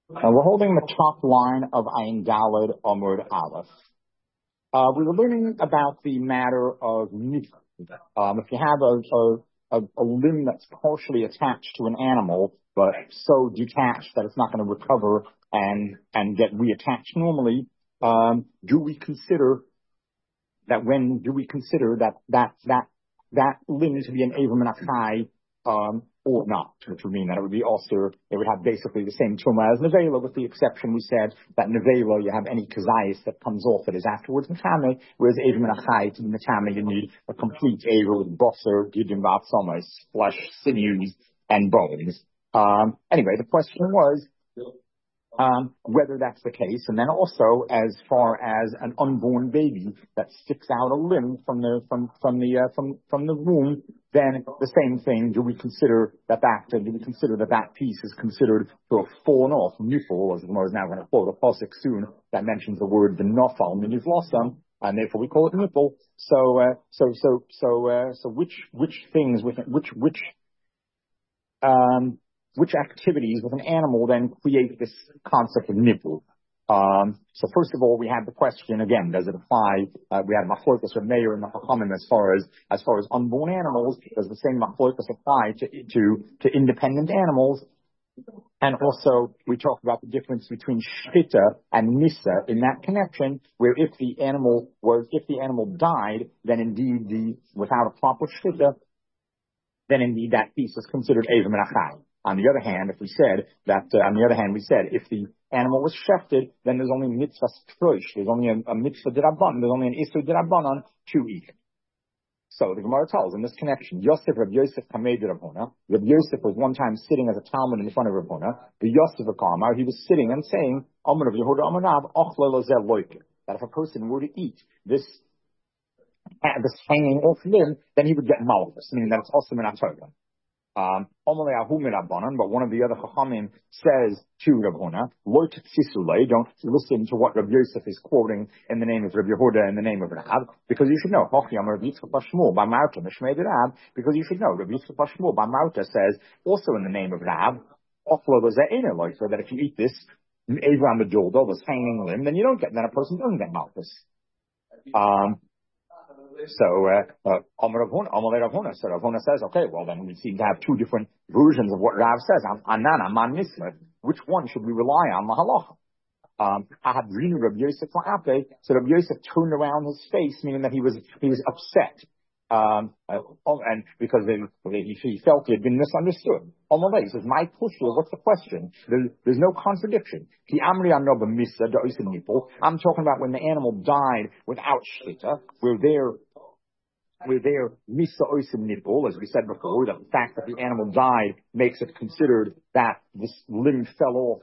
We're holding the top line of Ayin Daled Amud Aleph. We were learning about the matter of nifl. If you have a limb that's partially attached to an animal, but so detached that it's not going to recover and get reattached normally, do we consider that limb to be an Avim and Achai, or not, which would mean that it would be also, it would have basically the same tumah as Nevela, with the exception we said that Nevela, you have any kazayas that comes off it is afterwards Metame, whereas Avim and Achai, to be Metame, you need a complete Avim with bosser, gidim ba'atzomas, flesh, sinews, and bones. Anyway, the question was, whether that's the case, and then also as far as an unborn baby that sticks out a limb from the womb, then the same thing. Do we consider that piece is considered to have fallen off? Nifl, as the Gemara is now going to quote a pasuk soon that mentions the word the nafal minivlosam, and therefore we call it nifl. So which things with which activities with an animal then create this concept of nipple? So first of all, we had the question again: does it apply? We had machlokas or mayor and machachamim as far as unborn animals. Does the same machlokas apply to independent animals? And also, we talked about the difference between shchita and misa in that connection, where if the animal died, then indeed without a proper shchita, then indeed that piece is considered avim and achai. On the other hand, we said if the animal was shefted, then there's only mitzvah stroish. There's only a mitzvah dirabban. There's only an isur dirabbanon to eat. So the Gemara tells in this connection, Rabbi Yosef Kamei Rabbi Yosef was one time sitting as a Talmud in front of Rabbi the Yosef Kamar, he was sitting and saying, Amar of Yehuda Amarav, that if a person were to eat this hanging off limb, then he would get malchus, meaning that it's also in Torah. But one of the other chachamim says to Rav Huna, don't listen to what Rabbi Yosef is quoting in the name of Rabbi Yehuda in the name of Rab, because you should know, because you should know, Rabbi Yitzchak bar Shmuel by Mauta says, also in the name of Rab, that if you eat this Avraham Meduldo, this hanging limb, then then a person doesn't get malchus. So Rav Huna says, okay, well then we seem to have two different versions of what Rav says. Anana man misla. Which one should we rely on? Mahalacha. Ahadrinu Rabbi Yosef la'ape. So Rabbi Yosef turned around his face, meaning that he was upset. And because he felt he had been misunderstood. He says, my pushla, what's the question? There's no contradiction. I'm talking about when the animal died without shchita, where there misa oisim nipul, as we said before, that the fact that the animal died makes it considered that this limb fell off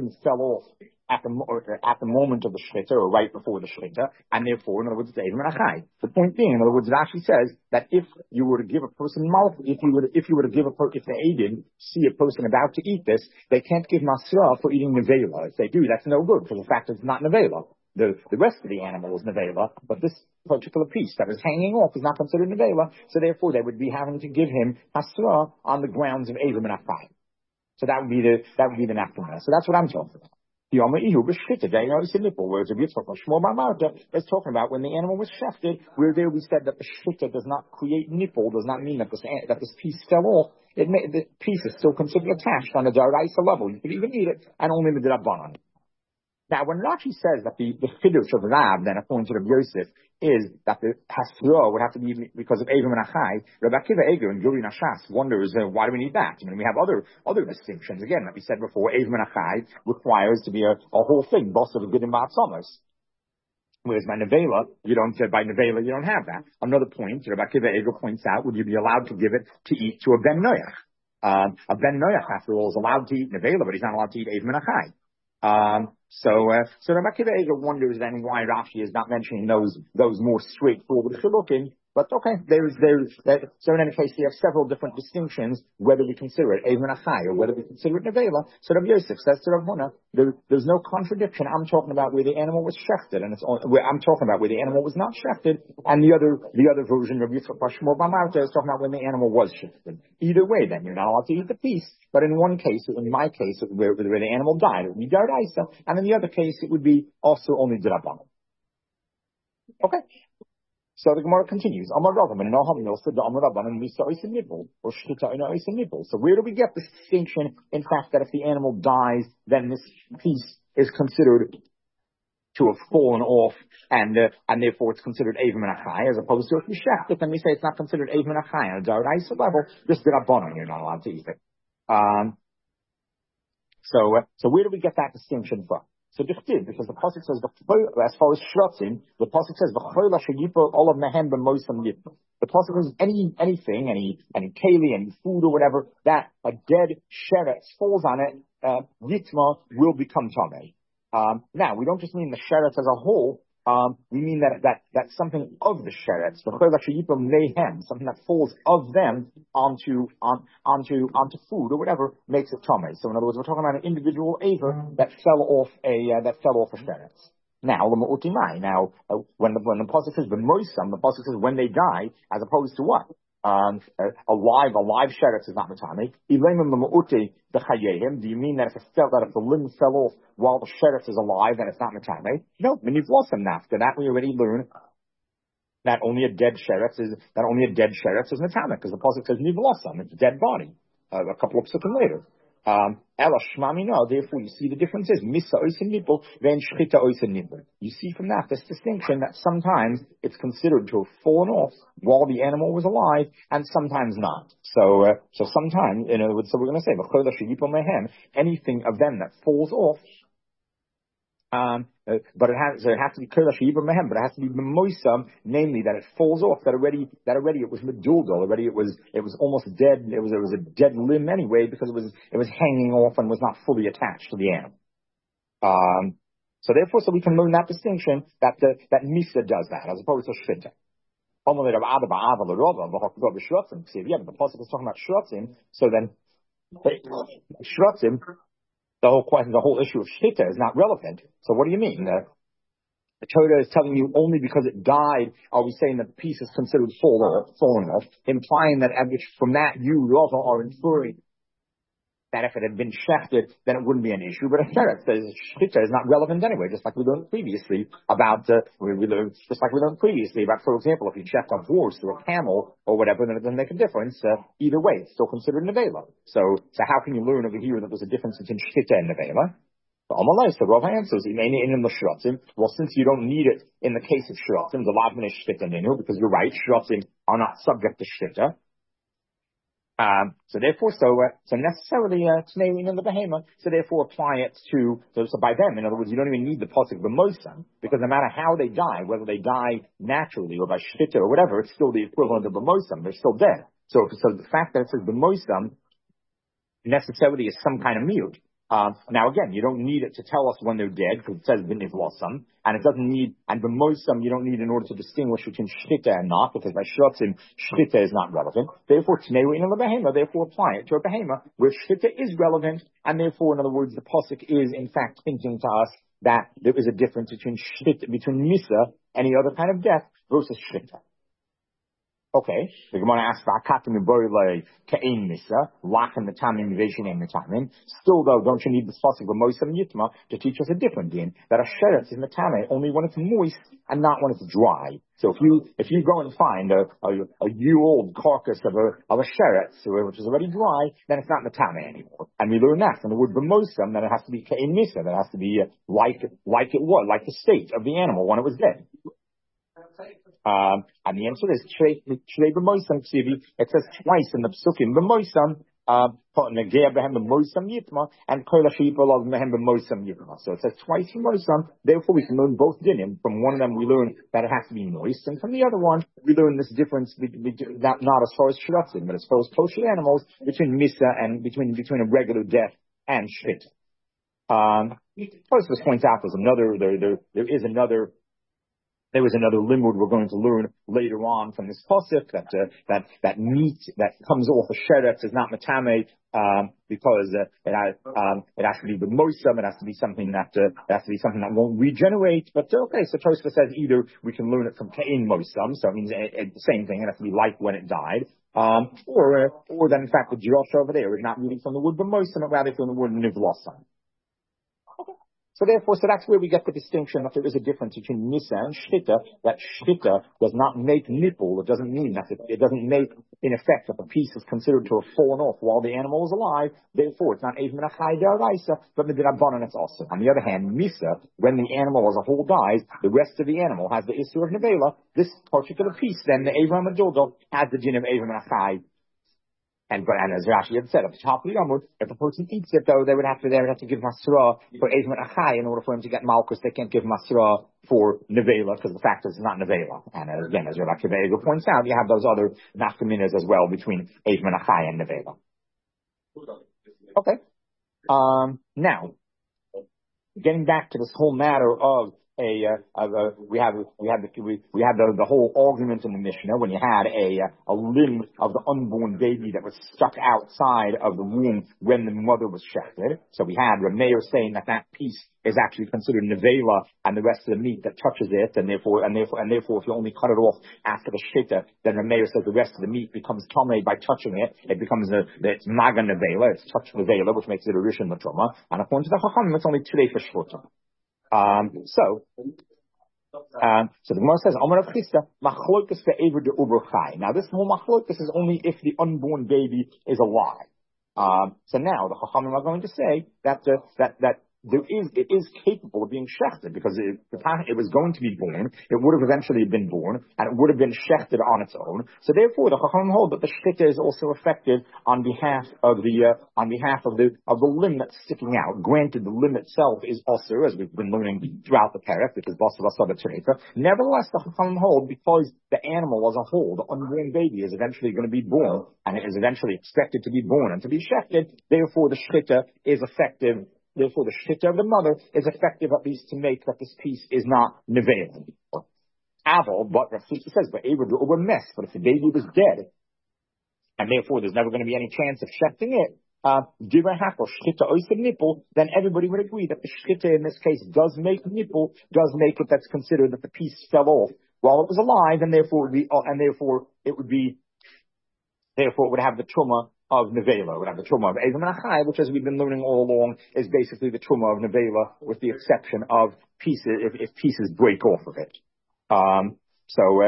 at the moment of the shchita, or right before the shchita, and therefore, in other words, it's Avim and Achai. The point being, in other words, it actually says that if you were to give a person if the Adim see a person about to eat this, they can't give masra for eating nevela. If they do, that's no good, because the fact that it's not nevela. The rest of the animal is nevela, but this particular piece that is hanging off is not considered nevela, so therefore they would be having to give him hasra on the grounds of Avim and Achai. So that would be the nafkamah. So that's what I'm talking about. The Omer Ihu b'shchita, whereas Rabbi Yitzchak Shmuel bar Marta is talking about when the animal was shefted, where there we said that the shchita does not create nipple, does not mean that this piece fell off. The piece is still considered attached on a daraisa level. You could even eat it, and only the dirabbanan. Now, when Rashi says that the chiddush of Rav, then according to Rabbi Yosef, is that the hasra would have to be because of Avim and Achai, Rabbi Akiva Eger and Guri Nashas wonders why do we need that? I mean, we have other distinctions. Again, like we said before, Avim and Achai requires to be a whole thing, boss of a good and bad summers. Whereas by Nevela, you don't have that. Another point, Rabbi Akiva Eger points out, would you be allowed to give it to eat to a Ben Noach? A Ben Noach, after all, is allowed to eat Nevela, but he's not allowed to eat Avim and Achai. So Rabbi Akiva Eger wonders then why Rashi is not mentioning those more straightforward chilukim, But okay, so in any case, you have several different distinctions, whether we consider it Even Achai or whether we consider it Nevela. So Rav Yosef says to Rav Huna, there's no contradiction. I'm talking about where the animal was shechted, and I'm talking about where the animal was not shechted, and the other version of Yitzchak Bashmor Bamarta is talking about when the animal was shechted. Either way, then you're not allowed to eat the piece. But in one case, in my case, where the animal died, it would be Daraisa, and in the other case, it would be also only D'Rabbanan. Okay. So the Gemara continues. Amar Ravam and Noham said the Amar Rabban Misa Oisim Nibble or Shchita Oisim Nibble. So where do we get this distinction? In fact, that if the animal dies, then this piece is considered to have fallen off, and therefore it's considered Avim and Achai, as opposed to if we shecht it, then we say it's not considered Avim and Achai. On a Daraisa level, just D'Rabbanan, you're not allowed to eat it. So where do we get that distinction from? So because the pasuk says as far as shrotzim, the pasuk says v'chol asher yipol olav mehem b'mosam yipol. The pasuk says anything, any keli, any food or whatever that a dead sheretz falls on it, yitma will become tamei. Now we don't just mean the sheretz as a whole. We mean that something of the sheretz, something that falls of them onto food or whatever makes it tamei. So in other words, we're talking about an individual aver that fell off a sheretz. Now, when the pasuk says b'moisam, the pasuk says when they die, as opposed to what? A live sheretz is not matame. Do you mean that if the limb fell off while the sheretz is alive, then it's not matame? No, nivlosam nafta. That we already learned that only a dead sheretz is matame, because the pasuk says nivlosam, it's a dead body. A couple of psukim later. Therefore, you see the difference is misa oisin nibble, then shchita oisin nibble. You see from that this distinction that sometimes it's considered to have fallen off while the animal was alive, and sometimes not. So sometimes, so we're going to say v'chol asher yipol mehem, anything of them that falls off. But it has to be mehem, but it has to be memoisam, namely that it falls off, that already it was meduldal, already it was almost dead, it was a dead limb anyway, because it was hanging off and was not fully attached to the animal. So therefore, we can learn that distinction that Misa does that, as opposed to Shvita. But the pasuk is talking about shrotzim, so then shrotzim, the whole issue of shita is not relevant. So what do you mean? The Torah is telling you only because it died are we saying that the piece is considered fallen off, implying that from that you, Rava, are inferring that if it had been shechted, then it wouldn't be an issue. But a sheretz, the shchita is not relevant anyway, just like we learned previously about, for example, if you shecht a horse or a camel or whatever, then it doesn't make a difference. Either way, it's still considered nevela. So how can you learn over here that there's a difference between shchita and nevela? So Rav answers, well, since you don't need it in the case of shrotzim, the lavmin is shchita ninu, because you're right, shrotzim are not subject to shchita. So necessarily, in the behema, so therefore apply it so by them, in other words, you don't even need the pasuk b'mosam, because no matter how they die, whether they die naturally or by shchita or whatever, it's still the equivalent of b'mosam, they're still dead. So the fact that it says b'mosam necessarily is some kind of mute. Now again, you don't need it to tell us when they're dead, because it says b'nivlosam, and it doesn't need, and b'mosam you don't need in order to distinguish between shchita and not, because by shrotzim, shchita is not relevant. Therefore, tneu in the behema, therefore apply it to a behema, where shchita is relevant, and therefore, in other words, the pasuk is in fact hinting to us that there is a difference between misa, any other kind of death, versus shchita. Okay, the Gemara asks, still though, don't you need the pasuk of Mosam Yitma to teach us a different din, that a sheretz is metame only when it's moist and not when it's dry. So if you go and find a year-old carcass of a sheretz, which is already dry, then it's not metame anymore. And we learn that from the word b'mosam, that it has to be ke'in misa, that it has to be like it was, like the state of the animal when it was dead. And the answer is Shrei b'moisam ksivi. It says twice in the psukim b'moisam, and kol ha'shipol of mehem b'moisam yitma. So it says twice b'moisam. Therefore, we can learn both dinim. From one of them, we learn that it has to be moist, and from the other one, we learn this difference not as far as shrotzim, but as far as kosher animals between misa and between a regular death and shchit. First, this points out there is another There was another limud we're going to learn later on from this pasuk that meat that comes off a sheret is not matame because it has to be the moisam. It has to be something that won't regenerate. But okay, so Tosfos says either we can learn it from kein moisam, so it means the same thing. It has to be like when it died. Or then in fact the Josh over there is not really from the wood but moisam, but rather from the wood nivlosam. So that's where we get the distinction that there is a difference between Nisa and Shchita, that Shchita does not make nipple. It doesn't mean that it doesn't make, in effect, that the piece is considered to have fallen off while the animal is alive. Therefore, it's not Eiv Min HaChai D'Oraisa, but Midrabanan it's also. On the other hand, Nisa, when the animal as a whole dies, the rest of the animal has the Issur of Nevela. This particular piece, then, the Eiv HaMadildo, has the din of Eiv Min HaChai. And as Rashi had said, at the top of the Yomud, if a person eats it, though, they would have to give Masra for Eiv Min HaChai in order for him to get Malchus. They can't give Masra for Nevela, because the fact is it's not Nevela. And again, as Rav Akiva Eiger points out, you have those other nafkaminas as well between Eiv Min HaChai and Nevela. Okay. Now, getting back to this whole matter of we have the whole argument in the Mishnah when you had a limb of the unborn baby that was stuck outside of the womb when the mother was shechted. So we had Rav Meir saying that piece is actually considered nevela and the rest of the meat that touches it, and therefore if you only cut it off after the shita, then Rav Meir says the rest of the meat becomes tamei by touching it. It becomes it's maga nevela, it's touch nevela, which makes it a rishon l'truma. And according to the Chachamim, it's only 2 days for shvuta. So the Gemara says, Amar Rav Chisda, machlokas ve'ever de uber chai. Now this whole machlokas is only if the unborn baby is alive. So now the Chachamim are going to say that it is capable of being shechted, because it was going to be born, it would have eventually been born, and it would have been shechted on its own. So therefore, the Chachamim hold that the shechita is also effective on behalf of the limb that's sticking out. Granted, the limb itself is also, as we've been learning throughout the parak, which is basa basada terefa. Nevertheless, the Chachamim hold, because the animal as a whole, the unborn baby, is eventually going to be born, and it is eventually expected to be born and to be shechted. Therefore, the shechita is effective. Therefore, the shita of the mother is effective at least to make that this piece is not nevela. Aval, but Rav Chisda says, but if the baby was dead, and therefore there's never going to be any chance of shechting it, then everybody would agree that the shita in this case does make nipple, does make it that's considered that the piece fell off while it was alive, and therefore it would have the truma of nevela, would have the truma of Eiv Min HaChai, which, as we've been learning all along, is basically the truma of nevela, with the exception of pieces, if pieces break off of it. So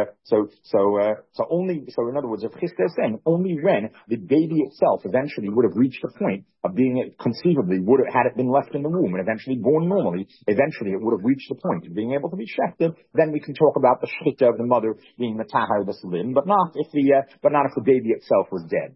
in other words, if Chisda is saying only when the baby itself eventually would have reached the point of being conceivably had it been left in the womb and eventually born normally, eventually it would have reached the point of being able to be shechted, then we can talk about the shechita of the mother being the tahar this limb, but not if the baby itself was dead.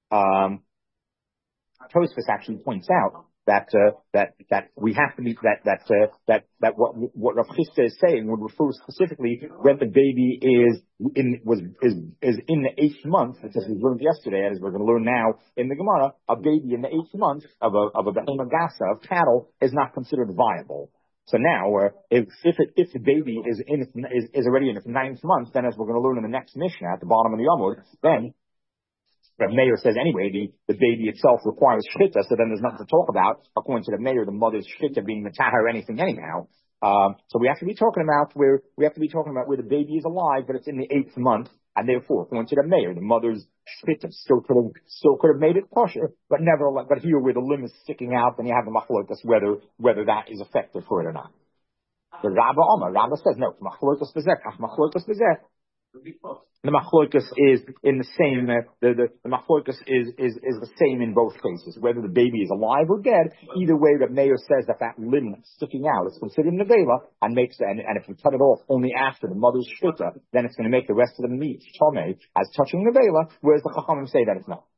Tosfos actually points out that we have to be that what Rav Chisda is saying would refer specifically when the baby is in the 8th month, as we learned yesterday, as we're going to learn now in the Gemara. A baby in the 8th month of a behema gasa of cattle is not considered viable. So now, if the baby is already in its 9th month, then as we're going to learn in the next Mishnah at the bottom of the Yomud, then Rav Meir says anyway, the baby itself requires shchita, so then there's nothing to talk about. According to the Meir, the mother's shchita being matahar or anything anyhow. So we have to be talking about where the baby is alive, but it's in the 8th month, and therefore, according to the Meir, the mother's shchita still could have made it kosher, but here where the limb is sticking out, then you have a machlokas whether that is effective for it or not. The Rabba says no. Machlokas bezeh. The machlokas is in the same. The machlokas is the same in both cases, whether the baby is alive or dead. Either way, the Meir says that limb sticking out is considered nevela, and if you cut it off only after the mother's shita, then it's going to make the rest of the meat tomei as touching nevela, whereas the chachamim say that it's not.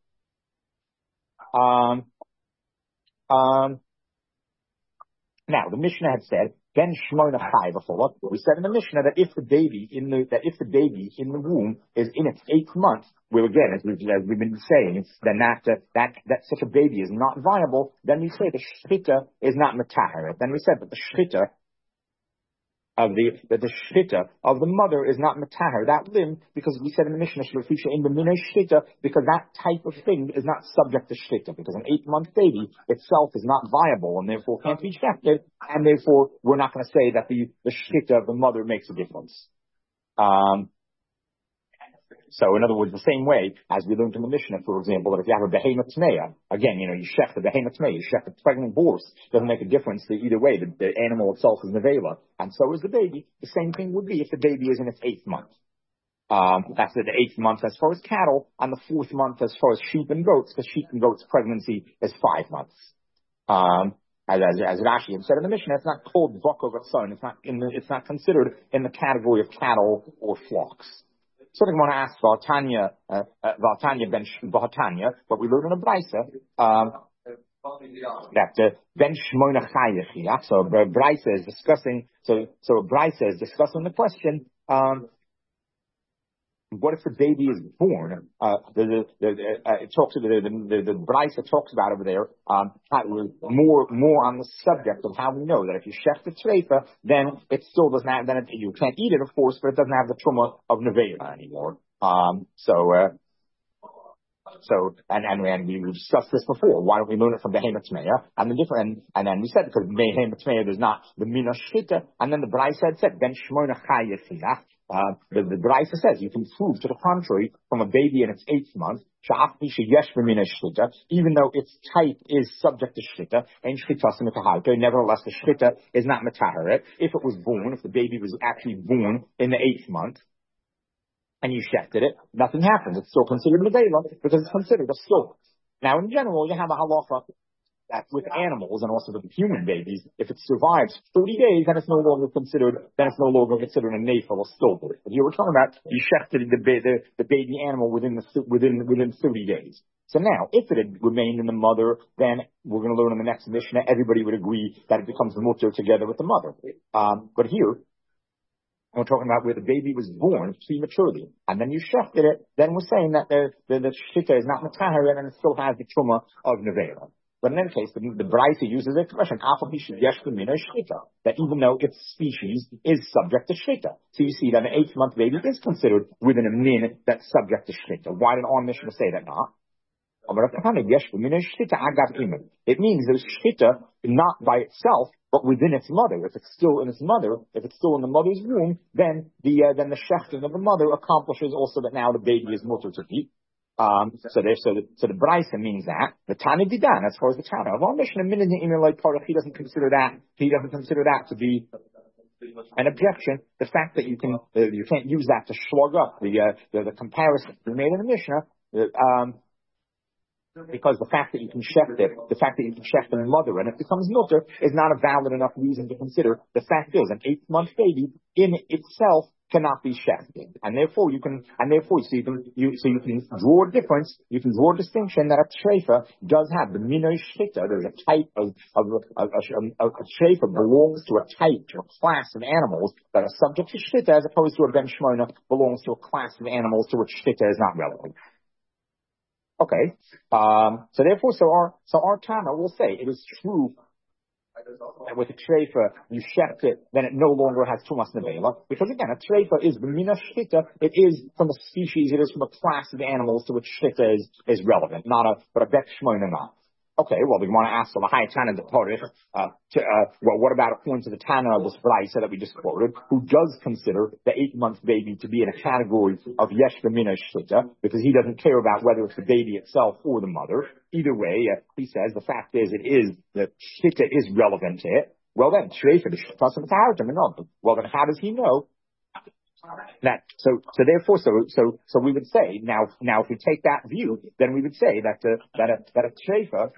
Now the Mishnah had said ben shmona chai b'chola. We said in the Mishnah that if the baby in the womb is in its 8th month, where again, as we've been saying, then that such a baby is not viable. Then we say the shchita is not metaharet. Then we said that the shchita of the shchita of the mother is not mataher, that limb, because we said in the Mishnah, in the minay shchita, because that type of thing is not subject to shchita, because an 8-month baby itself is not viable and therefore can't be shechted, and therefore we're not going to say that the shchita of the mother makes a difference. So, in other words, the same way as we learned in the Mishnah, for example, that if you have a behemoth tmeya, again, you shech the behemoth tmeya, you shech the pregnant horse, doesn't make a difference either way. The animal itself is nevela, and so is the baby. The same thing would be if the baby is in its 8th month. That's the 8th month as far as cattle, and the 4th month as far as sheep and goats, because sheep and goats pregnancy is 5 months. As Rashi had said in the Mishnah, it's not called vokov son. It's not considered in the category of cattle or flocks. So I want to ask Valtanya but we learned in a Brisa, that Ben Shmoina Chayach. So Brisa is discussing. So Brisa is discussing the question. What if the baby is born? It talks the Brisa talks about over there more on the subject of how we know that if you shech the treifa, then it still doesn't have. Then you can't eat it, of course, but it doesn't have the truma of nevela anymore. And we discussed this before. Why don't we learn it from Behemoth Tmeya? And then we said because Behemoth Tmeya there's not the mina shchita, and then the Brisa said Ben Shmoina Chayach. The Brisa says you can prove to the contrary from a baby in its 8th month, even though its type is subject to shchita, nevertheless the shchita is not mataharet. If it was born, if the baby was actually born in the 8th month, and you shechted it, nothing happens. It's still considered nevela because it's considered a silk. Now, in general, you have a halacha that with animals and also with human babies, if it survives 30 days, then it's no longer considered a nafel or stillbirth. But here we're talking about you shechted the baby animal within 30 days. So now, if it had remained in the mother, then we're going to learn in the next Mishnah, everybody would agree that it becomes mutter together with the mother. But here, we're talking about where the baby was born prematurely, and then you shechted it, then we're saying that the shchita is not mataharet and it still has the truma of nevela. But in any case, the Brisa uses the expression, that even though its species is subject to shchita. So you see that an 8th-month baby is considered within a min that's subject to shchita. Why did our Mishnah say that not? It means there's shchita not by itself, but within its mother. If it's still in its mother, if it's still in the mother's womb, then the shechting of the mother accomplishes also that now the baby is mutter to eat. So the Brisa means that the Tana Didan, as far as the Tana of our Mishnah, he doesn't consider that to be an objection. The fact that you can't use that to slug up the comparison we made in the Mishnah. Because the fact that you can shech the mother and it becomes mutter is not a valid enough reason to consider. The fact is, an 8th-month baby in itself cannot be shechted, and therefore you can draw a difference. You can draw a distinction that a treifa does have the minay shchita. There's a type of a treifa belongs to a type, to a class of animals that are subject to shchita, as opposed to a ben shmoina belongs to a class of animals to which shchita is not relevant. Okay, so our Tana will say it is true that with a treifa you shecht it, then it no longer has tumas nevela, because again a treifa is b'mina shchita. It is from a species, it is from a class of animals to which shchita is relevant, but a bet shmoina not. Okay, well, we want to ask the Lahai Tana the Porich, what about according to the Tana of this Brisa that we just quoted, who does consider the 8-month baby to be in a category of Yesh V'Mina Shchita, because he doesn't care about whether it's the baby itself or the mother. Either way, he says the fact is the Shchita is relevant to it. Well then, well then how does he know that? So we would say now if we take that view, then we would say that a treifa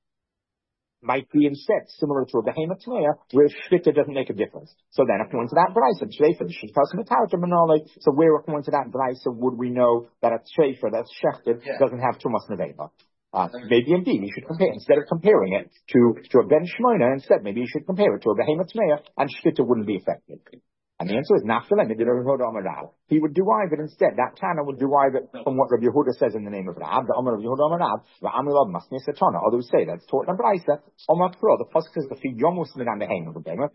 might be instead similar to a behemoth tmeya, where shchita doesn't make a difference. So then, according to that brisa, treifa should pass the tarot. So where, according to that brisa, would we know that a treifa that's shechted doesn't have tumas nevela? Maybe indeed you should compare, instead of comparing it to a ben shmoina, instead maybe you should compare it to a behemoth tmeya, and shchita wouldn't be affected. And the answer is Naftalem. He would derive it instead. That Tana would derive it from what Rabbi Yehuda says in the name of Rab. The Amar of Yehuda Amar Rab. Va'amilov masnis etana. Others say that's taught in Braisa. Omar Pro. The pasuk says the fiyomus min habehema.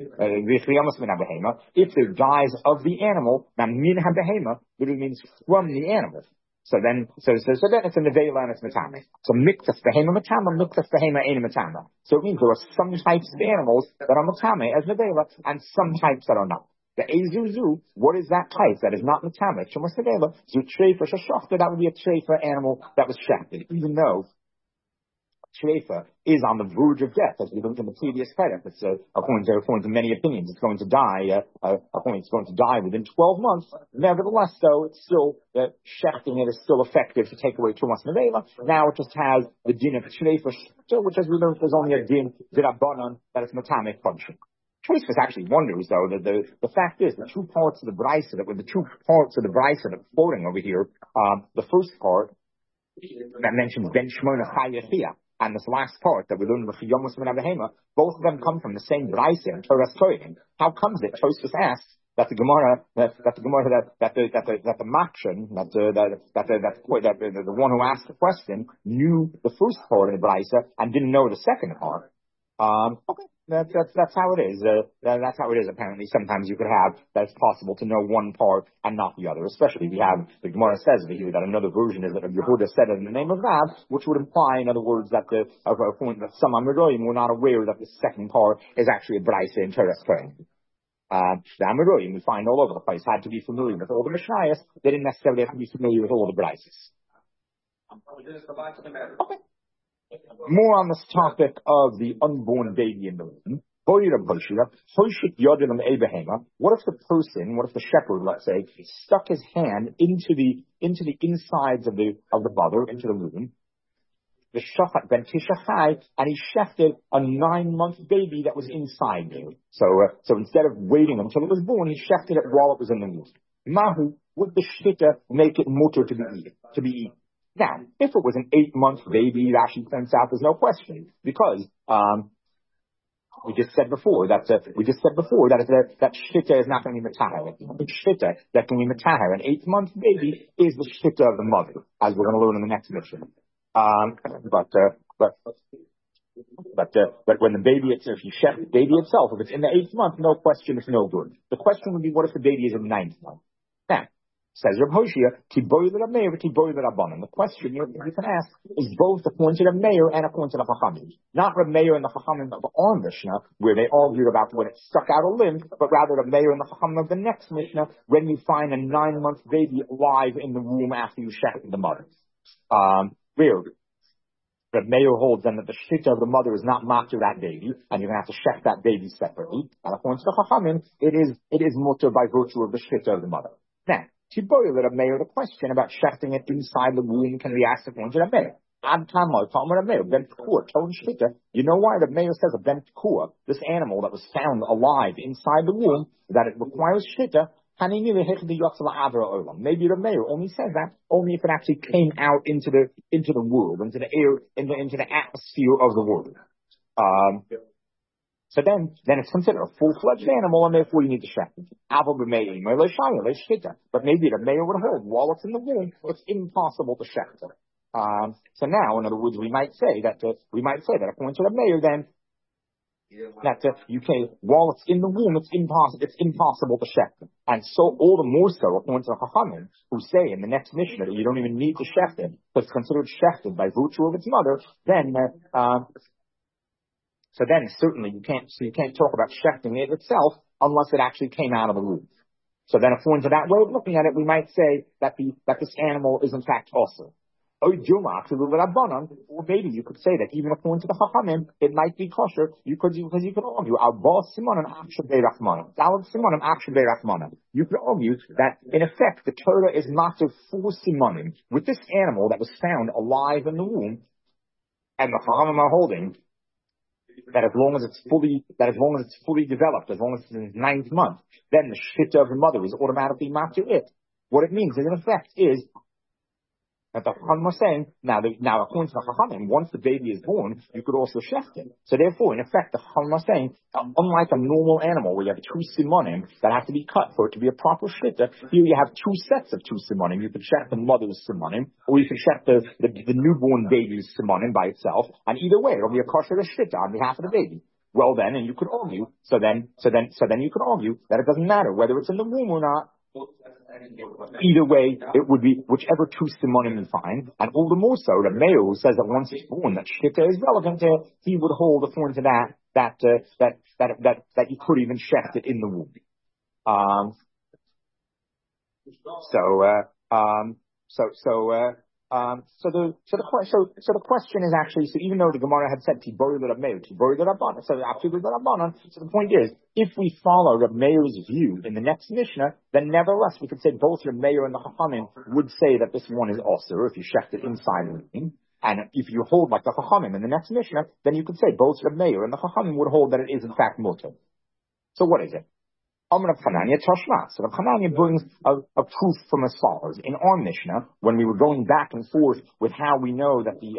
If there dies of the animal, now min habehema, literally means from the animal. So then it's a nevela and it's matame. So miktas behema matama, miktas behema ain't matama. So it means there are some types of animals that are matame as nevela and some types that are not. The Ezuzu, what is that type that is not matame? Shumas nevela, zu treifa shashachta, that would be a treifa animal that was shafted, even though treifa is on the verge of death, as we looked in the previous paragraph. It's according to many opinions, it's going to die. It's going to die within 12 months. Nevertheless, though, it's still shechting it is still effective to take away tumas nevela. Now it just has the din of treifa, which, as we learned, there's only a din d'Rabbanan that it's matamic function. Tosfos actually wonders, though, that the fact is the two parts of the brisa that are quoting over here, the first part that mentions Ben Shmona Chayachia, and this last part that we learned with Yomus Min Abehema, both of them come from the same brisa in Torah Toim. How comes it? Tosfos asks that the one who asked the question knew the first part of the brisa and didn't know the second part. Okay. That's how it is. That's how it is. Apparently, sometimes you could have that it's possible to know one part and not the other. Especially, we have the Gemara says over here that another version is that Yehuda said it in the name of Rab, which would imply, in other words, that some Amiroyim were not aware that the second part is actually a brisa in Torah Toim. The Amiroyim we find all over the place had to be familiar with all the Mishnayos. They didn't necessarily have to be familiar with all the brises. Okay. More on this topic of the unborn baby in the womb. What if the shepherd, let's say, stuck his hand into the insides of the mother, into the womb, the shachat ben tishachai, and he shefted a 9-month baby that was inside there. So instead of waiting until it was born, he shefted it while it was in the womb. Mahu, would the shita make it mutter to be eaten? Now, if it was an 8-month baby, Rashi points out there's no question, because we just said before that shita is not going to be metaher. The shita that can be metaher, an 8-month baby, is the shita of the mother, as we're going to learn in the next mission. But when the baby itself, if you shech the baby itself, if it's in the 8th month, no question, it's no good. The question would be, what if the baby is in the 9th month? Now, says Reb Hoshea, Tiboy the Meir, Tiboy the Rabbanan. The question you can ask is both the point of Meir and a point of Chachamim. Not Reb Meir and the Chachamim of our Mishnah, where they argued about when it stuck out a limb, but rather Reb Meir and the Chachamim of the next Mishnah, when you find a 9-month baby alive in the womb after you shech the mother. Where Reb Meir holds then that the shita of the mother is not matter that baby, and you're going to have to shech that baby separately. And according to the Chachamim, it is mutter by virtue of the shita of the mother. Now, Tiboy the Meir, the question about shechting it inside the womb can be asked according to the Meir. You know why the Meir says a ben tekua, this animal that was found alive inside the womb, that it requires shita? Maybe the Meir only says that only if it actually came out into the world, into the air, into the atmosphere of the world. So then it's considered a full-fledged animal, and therefore you need to shech it. But maybe the Meir would hold while it's in the womb, it's impossible to shech it. So now, in other words, we might say that according to the Meir, then that you can, while it's in the womb, it's impossible to shech it. And so all the more so according to the Chachamim, who say in the next Mishnah that you don't even need to shech it, but it's considered shechted by virtue of its mother. So then certainly you can't talk about shechting it itself unless it actually came out of the womb. So then according to that way of looking at it, we might say that this animal is in fact also. Or maybe you could say that even according to the Chachamim, it might be kosher. You could argue You could argue that in effect the Torah is not to force simonim with this animal that was found alive in the womb, and the Chachamim are holding that as long as it's fully developed, as long as it's in its 9th month, then the shita of the mother is automatically matir it. What it means in effect is That the Chachamim are saying, now according to the Chachamim, once the baby is born, you could also shecht it. So therefore, in effect, the Chachamim are saying, unlike a normal animal where you have two simonim that have to be cut for it to be a proper shlitta, here you have two sets of two simonim. You could shecht the mother's simonim, or you could shecht the newborn baby's simonim by itself, and either way, it'll be a kosher shlitta on behalf of the baby. Well then, and you could argue, so then you could argue that it doesn't matter whether it's in the womb or not. Either way, it would be whichever two simonim is fine, and all the more so that Mayo says that once it's born, that shlitta is relevant to, he would hold according to that you could even shecht it in the womb. So the question is actually, so even though the Gemara had said Tibori the Rabmeir, Tibori the Rabbanan, so absolutely the Rabbanan, so the point is, if we follow Rabmeir's view in the next Mishnah, then nevertheless we could say both Rabmeir and the Chachamim would say that this one is also, if you shecht it inside the womb. And if you hold like the Chachamim in the next Mishnah, then you could say both Rabmeir and the Chachamim would hold that it is in fact mutter. So what is it? Rav Hanania Tashma. So Rav Hanania brings a proof from as follows. In our Mishnah, when we were going back and forth with how we know that the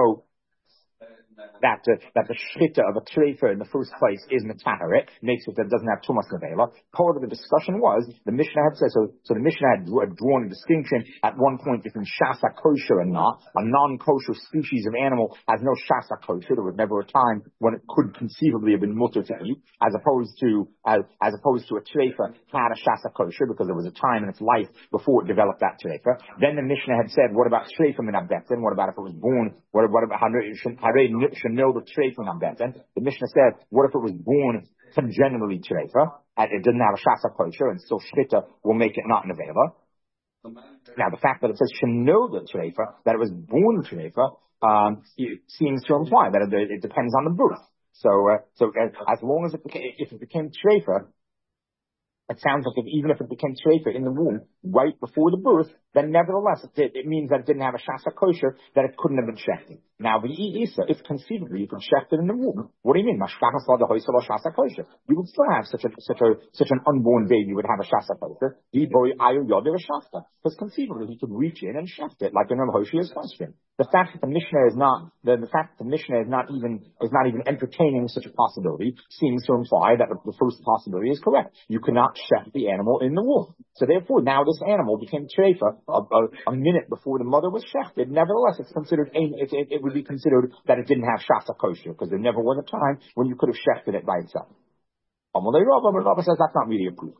shlitta of a treifa in the first place is metaharet, makes it that it doesn't have tumas nevela. Part of the discussion was the Mishnah had said so the Mishnah had drawn a distinction at one point between shasa kosher and not. A non-kosher species of animal has no shasa kosher. There was never a time when it could conceivably have been mutter to eat, as opposed to a treifa had a shasa kosher because there was a time in its life before it developed that treifa. Then the Mishnah had said, what about treifa min abetzin? What about if it was born? What about should know the treifa min abetzin? The Mishnah said, what if it was born congenitally treifa and it didn't have a shasa kosher, and so shlitta will make it not nevela? Now the fact that it says should know the treifa, that it was born treifa, seems to imply that it depends on the birth. So as long as if it became treifa, it sounds like even if it became treifa in the womb right before the birth, then nevertheless it means that it didn't have a shasa kosher, that it couldn't have been shechted. Now the isa, if conceivably you could shecht it in the womb, what do you mean? Shasa kosher. You would still have such an unborn baby would have a shasa kosher. Because conceivably he could reach in and shecht it, like in Rav Hoshia's question. The fact that the Mishnah is not even entertaining such a possibility seems to imply that the first possibility is correct. You cannot shecht the animal in the womb. So therefore, now this animal became treifa a minute before the mother was shechted. Nevertheless, it would be considered that it didn't have shasa kosher because there never was a time when you could have shechted it by itself. Rava says that's not really a proof.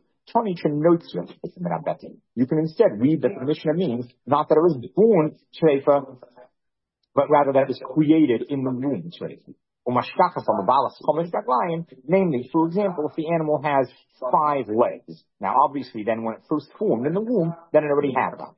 You can instead read that the Mishnah means not that it was born treifa, but rather that it was created in the womb treifa. Namely, for example, if the animal has 5 legs. Now, obviously, then when it first formed in the womb, then it already had them.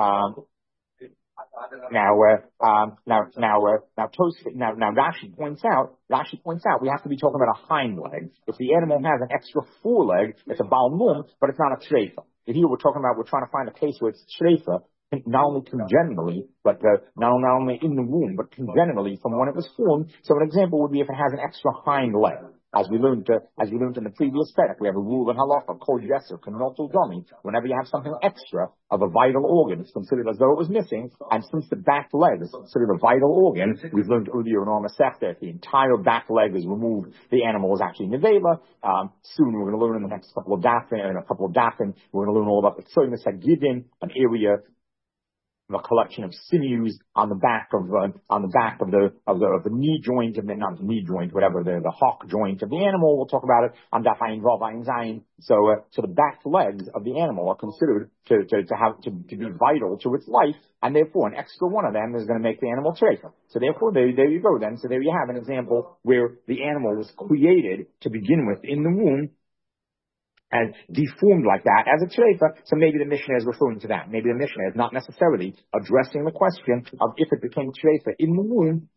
Now Rashi points out we have to be talking about a hind leg. If the animal has an extra 4 leg, it's a baal mum, but it's not a treifa. If here we're trying to find a case where it's treifa, not only congenitally, but not only in the womb, but congenitally from when it was formed. So an example would be if it has an extra hind leg. As we learned in the previous perek, we have a rule in halacha called yeser kenotul dami. Whenever you have something extra of a vital organ, it's considered as though it was missing. And since the back leg is considered a vital organ, we've learned earlier in our Masechta, if the entire back leg is removed, the animal is actually nevela. Soon we're going to learn in the next couple of dafim, we're going to learn all about the tzoymas hagidin, an area, a collection of sinews on the back of the knee joint, and then not the knee joint, whatever the hock joint of the animal. We'll talk about it on Daf Ayin Vav Ayin Zayin. So the back legs of the animal are considered to be vital to its life, and therefore an extra one of them is going to make the animal treifa. So therefore, there you go then. So there you have an example where the animal was created to begin with in the womb, and deformed like that as a treifa, so maybe the Mishnah is referring to that. Maybe the Mishnah is not necessarily addressing the question of if it became treifa in the womb.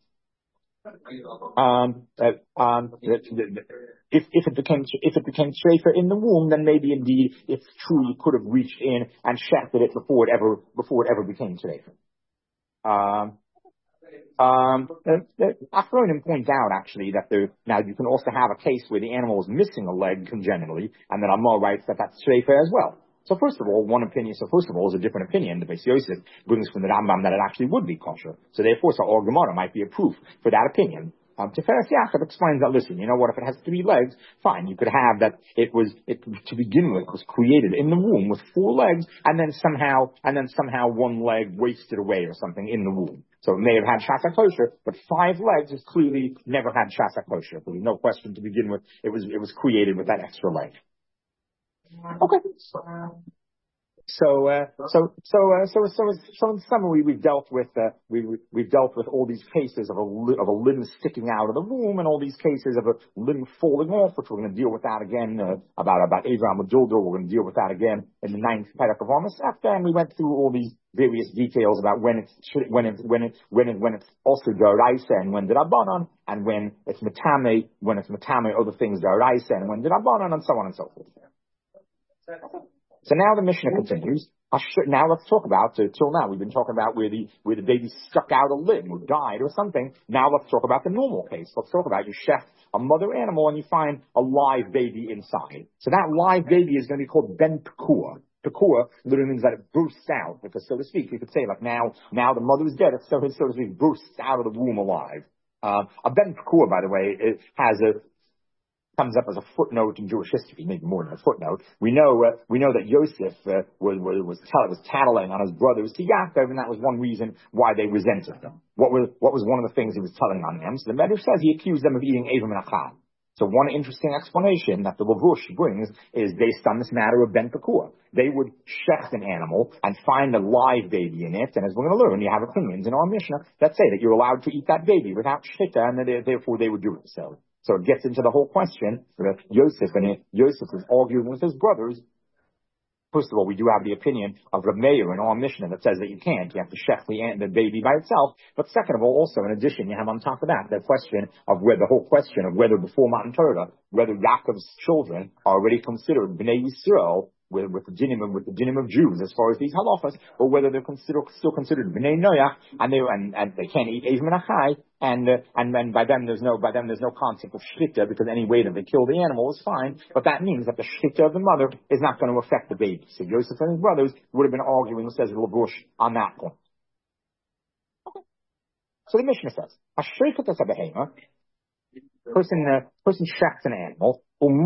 If it became treifa in the womb, then maybe indeed it's true you could have reached in and shechted it before it ever became treifa. Achronim point out actually that now you can also have a case where the animal is missing a leg congenitally, and then Amar writes that that's treifa as well. So first of all, is a different opinion. The Beis Yosef brings from the Rambam that it actually would be kosher. So therefore, our Gemara might be a proof for that opinion. Tiferes Yaakov explains that, listen, you know what, if it has 3 legs, fine, you could have that it to begin with, was created in the womb with 4 legs, and then somehow 1 leg wasted away or something in the womb. So it may have had Shasa Kosher, but 5 legs is clearly never had Shasa Kosher. There was no question to begin with, it was created with that extra leg. Okay. So in summary, we've dealt with all these cases of a limb sticking out of the womb, and all these cases of a limb falling off, which we're going to deal with that again about Abraham Adulder. We're going to deal with that again in the 9th parak of our Masechta, and we went through all these various details about when it's also D'Oraisa and when D'Rabbanan, and when it's Matame, other things D'Oraisa, and when D'Rabbanan, and so on and so forth. So now the Mishnah continues. Now let's talk about, till now we've been talking about where the baby stuck out a limb or died or something. Now let's talk about the normal case. Let's talk about you chef a mother animal and you find a live baby inside. So that live baby is going to be called Ben Pekua. Pekua literally means that it bursts out, because so to speak, we could say like now the mother is dead, it's so to speak, bursts out of the womb alive. A Ben Pekua, by the way, it comes up as a footnote in Jewish history, maybe more than a footnote. We know that Yosef was tattling on his brothers to Yaakov, and that was one reason why they resented them. What was one of the things he was telling on them? So the Medrash says he accused them of eating Avim and Achal. So one interesting explanation that the Lavush brings is based on this matter of Ben Pekua. They would shecht an animal and find a live baby in it, and as we're going to learn, you have opinions in our Mishnah that say that you're allowed to eat that baby without shita, and that therefore they would do it so. So it gets into the whole question that Yosef is arguing with his brothers. First of all, we do have the opinion of Reb Meir in our Mishnah that says that you can't. You have to shech the baby by itself. But second of all, also in addition, you have on top of that the whole question of whether before Matan Torah, whether Yaakov's children are already considered Bnei Yisrael with the dinim of Jews as far as these halachas, or whether they're still considered Bnei Noach, and they can't eat Avim and Achai, and by them there's no concept of shchita, because any way that they kill the animal is fine, but that means that the shchita of the mother is not going to affect the baby. So Yosef and his brothers would have been arguing, says Lavush, on that point. Okay. So the Mishnah says, Ashrikat as a behema, person shechts an animal,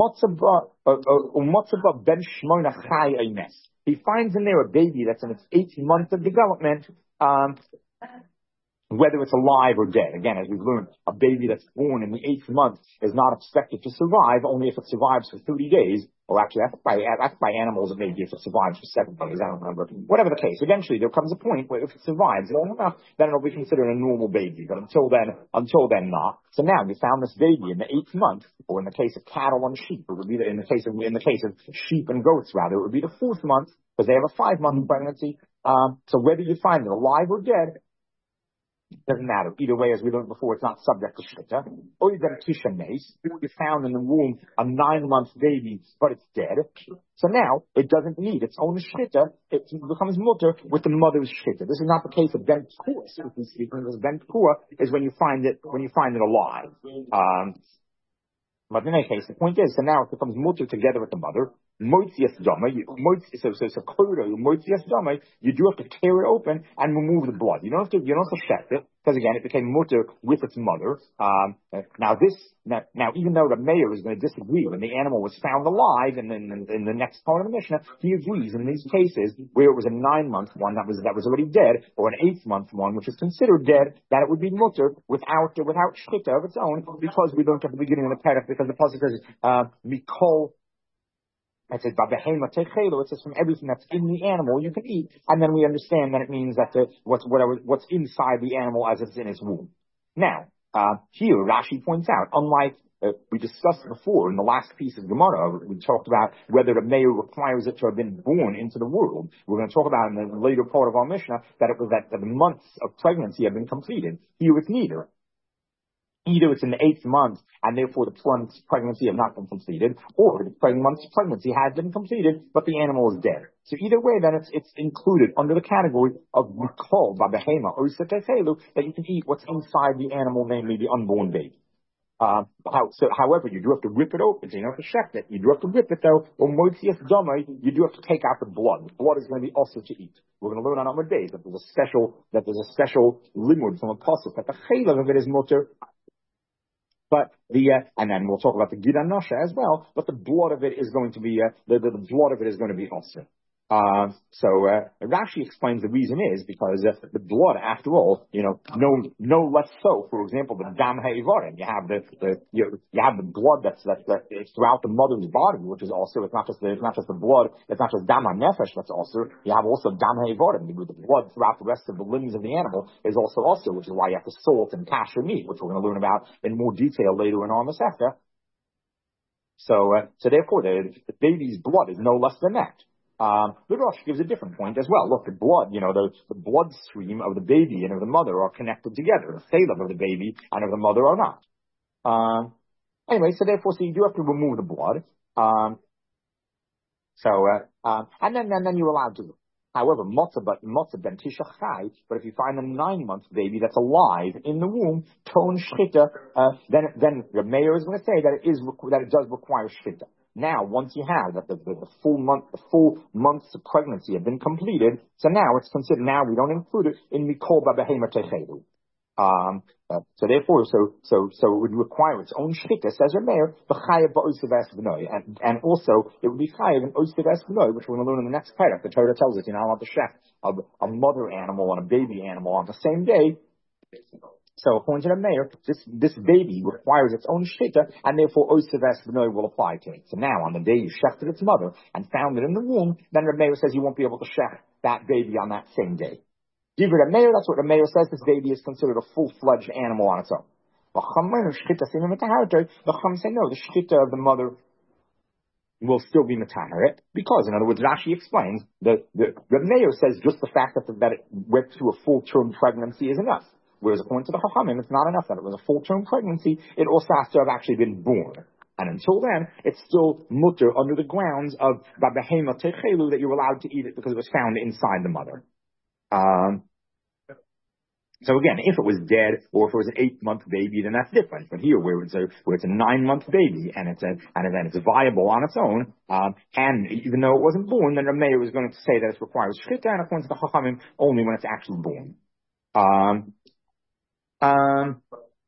ben shmona chai eimes. He finds in there a baby that's in its 8th month of development, whether it's alive or dead. Again, as we've learned, a baby that's born in the 8th month is not expected to survive, only if it survives for 30 days, or actually that's by animals, it may be if it survives for 7 days, I don't remember. Whatever the case, eventually there comes a point where if it survives long enough, then it'll be considered a normal baby, but until then not. So now you found this baby in the 8th month, or in the case of cattle and sheep, it would be in the case of sheep and goats rather, it would be the 4th month, because they have a 5-month pregnancy. So whether you find it alive or dead, doesn't matter. Either way, as we learned before, it's not subject to shita. Or you get a tisha mace. You found in the womb a 9-month baby, but it's dead. So now it doesn't need its own shita. It becomes mutter with the mother's shita. This is not the case of ben pekua. Because ben pekua is when you find it alive. But in any case, the point is, so now it becomes mutter together with the mother. Moitzias dama, you do have to tear it open and remove the blood. You don't have to shecht it, because again, it became mutter with its mother. Now even though the mayor is going to disagree when the animal was found alive, and then in the next part of the Mishnah, he agrees in these cases where it was a 9-month one that was already dead, or an 8th-month one which is considered dead, that it would be mutter without shchita of its own, because we learned at the beginning of the parak, because the pasuk says mikol. It says, it says from everything that's in the animal you can eat, and then we understand that it means that what's inside the animal as it's in its womb. Now, here Rashi points out, unlike we discussed before in the last piece of Gemara, we talked about whether the mayor requires it to have been born into the world. We're going to talk about in the later part of our Mishnah that it was that the months of pregnancy have been completed. Here it's neither. Either it's in the 8th month, and therefore the month's pregnancy has not been completed, or the month's pregnancy has been completed, but the animal is dead. So either way, then it's included under the category of mikol babehema or that you can eat what's inside the animal, namely the unborn baby. However, you do have to rip it open, so you don't have to check it. You do have to rip it though, or moitzias dama, you do have to take out the blood. The blood is going to be also to eat. We're going to learn on Amud Beis that there's a special limud from a pasuk that the chaylev of it is mutter. But and then we'll talk about the Gida Nosha as well, but the blood of it is going to be, the blood of it is going to be also. Rashi explains the reason is because the blood, after all, no less so. For example, the dam ha'ivarim, you have the blood that's throughout the mother's body, which is also it's not just the blood, it's not just dam nefesh that's also. You have also dam ha'ivarim, the blood throughout the rest of the limbs of the animal is also, which is why you have the salt and kasher meat, which we're going to learn about in more detail later in our Masechta. So therefore, the baby's blood is no less than that. The Rosh gives a different point as well. Look, the blood, the bloodstream of the baby and of the mother are connected together. The thalab of the baby and of the mother are not. Anyway, so you do have to remove the blood. And then you're allowed to. However, matzah ben tisha chai, but if you find a 9-month baby that's alive in the womb, ton shchita, then the mayor is going to say that it does require shchita. Now, once you have that the full months of pregnancy have been completed, so now it's considered. Now we don't include it in mikol b'behemer techelu. So therefore, it would require its own shchita, says Rameir, b'chayav ba'osav esbnoi, and also it would be chayav in osav esbnoi, which we're going to learn in the next paragraph. The Torah tells us you're not allowed to shech a mother animal and a baby animal on the same day. So according to the mayor, this baby requires its own shita, and therefore osav esbnoi will apply to it. So now, on the day you shechted its mother and found it in the womb, then the mayor says you won't be able to shech that baby on that same day. Divrei the mayor, that's what the mayor says. This baby is considered a full-fledged animal on its own. The Chum say no, the shita of the mother will still be metaharet, because, in other words, Rashi explains that the mayor says just the fact that it went through a full-term pregnancy is enough. Whereas according to the Chachamim, it's not enough that it was a full-term pregnancy. It also has to have actually been born. And until then, it's still mutter under the grounds of Babahema Techelu that you're allowed to eat it because it was found inside the mother. So again, if it was dead or if it was an 8-month baby, then that's different. But here, where it's a 9-month baby and it's viable on its own, and even though it wasn't born, then Rameir is going to say that it requires shchita, and according to the Chachamim, only when it's actually born. But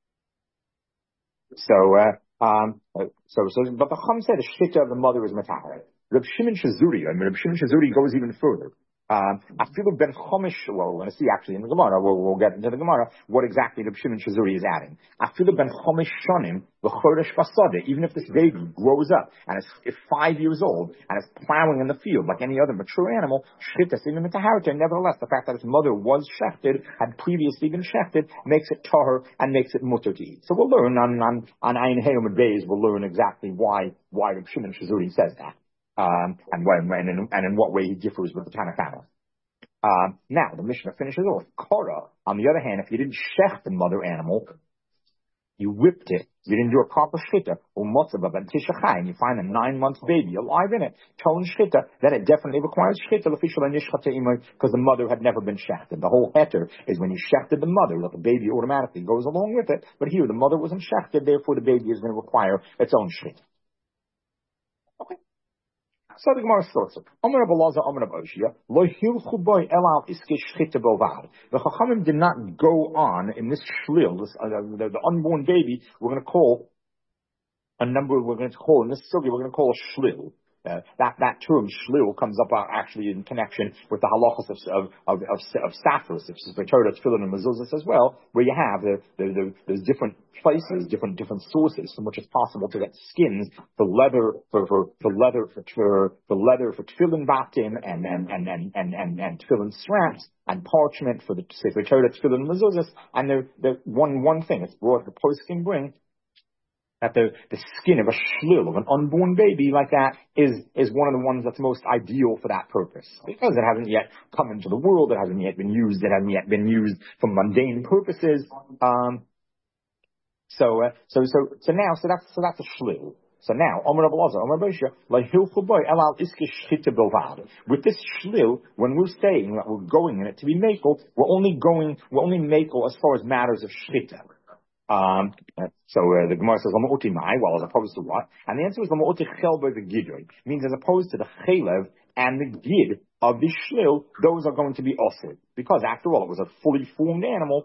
the Chum said the shita of the mother is metaharet. Reb Shimon Shazuri goes even further. Afilu ben chomish. Well, we're going to see actually in the Gemara. We'll get into the Gemara what exactly Reb Shimon Shazuri is adding. Afilu ben chomish shonim v'chodesh basada. Even if this baby grows up and is 5 years old and is plowing in the field like any other mature animal, shchita even metaharet. Nevertheless, the fact that its mother was shechted, had previously been shechted, makes it tahor and makes it mutter to eat. So we'll learn on Ayin Hey Amud Beis. We'll learn exactly why Reb Shimon Shazuri says that. And in what way he differs with the Tanna Kamma. Now, the Mishnah finishes off. Korah, on the other hand, if you didn't shech the mother animal, you whipped it, you didn't do a proper shchita, and you find a 9-month baby alive in it, tone shchita, then it definitely requires shchita, because the mother had never been shechted. The whole heter is when you shechted the mother, that the baby automatically goes along with it, but here the mother wasn't shechted, therefore the baby is going to require its own shchita. Okay. So the Gemara starts. Amar Rabbi Elazar, Amar Rabbi Oshia, lo hilchu boy elal iske shchita bovad. The Chachamim did not go on in this shlil, the unborn baby. We're going to call in this sugya. We're going to call a shlil. That term shlil comes up actually in connection with the halachas of saffros, which is the Torah, tefillin, and mezuzahs as well, where you have there's different places, different sources from which it's possible to get skins for leather for tefillin batim and tefillin straps and parchment for the Torah, tefillin, and mezuzahs. And the one thing it's brought the poskim bring, that the skin of a shlil, of an unborn baby like that, is one of the ones that's most ideal for that purpose. Because it hasn't yet come into the world, it hasn't yet been used for mundane purposes. So that's a shlil. So now, Amar Rabbi Elazar, Amar Rabbi Oshia, lahilchu boy elal iske shchita bilvad. With this shlil, when we're saying that we're going in it to be makel, we're only makel as far as matters of shchita. The Gemara says, Lama uti mai, well, as opposed to what? And the answer is, Lama uti chelba the gidoi. Means as opposed to the chelev and the gid of the shlil, those are going to be osir. Because after all, it was a fully formed animal.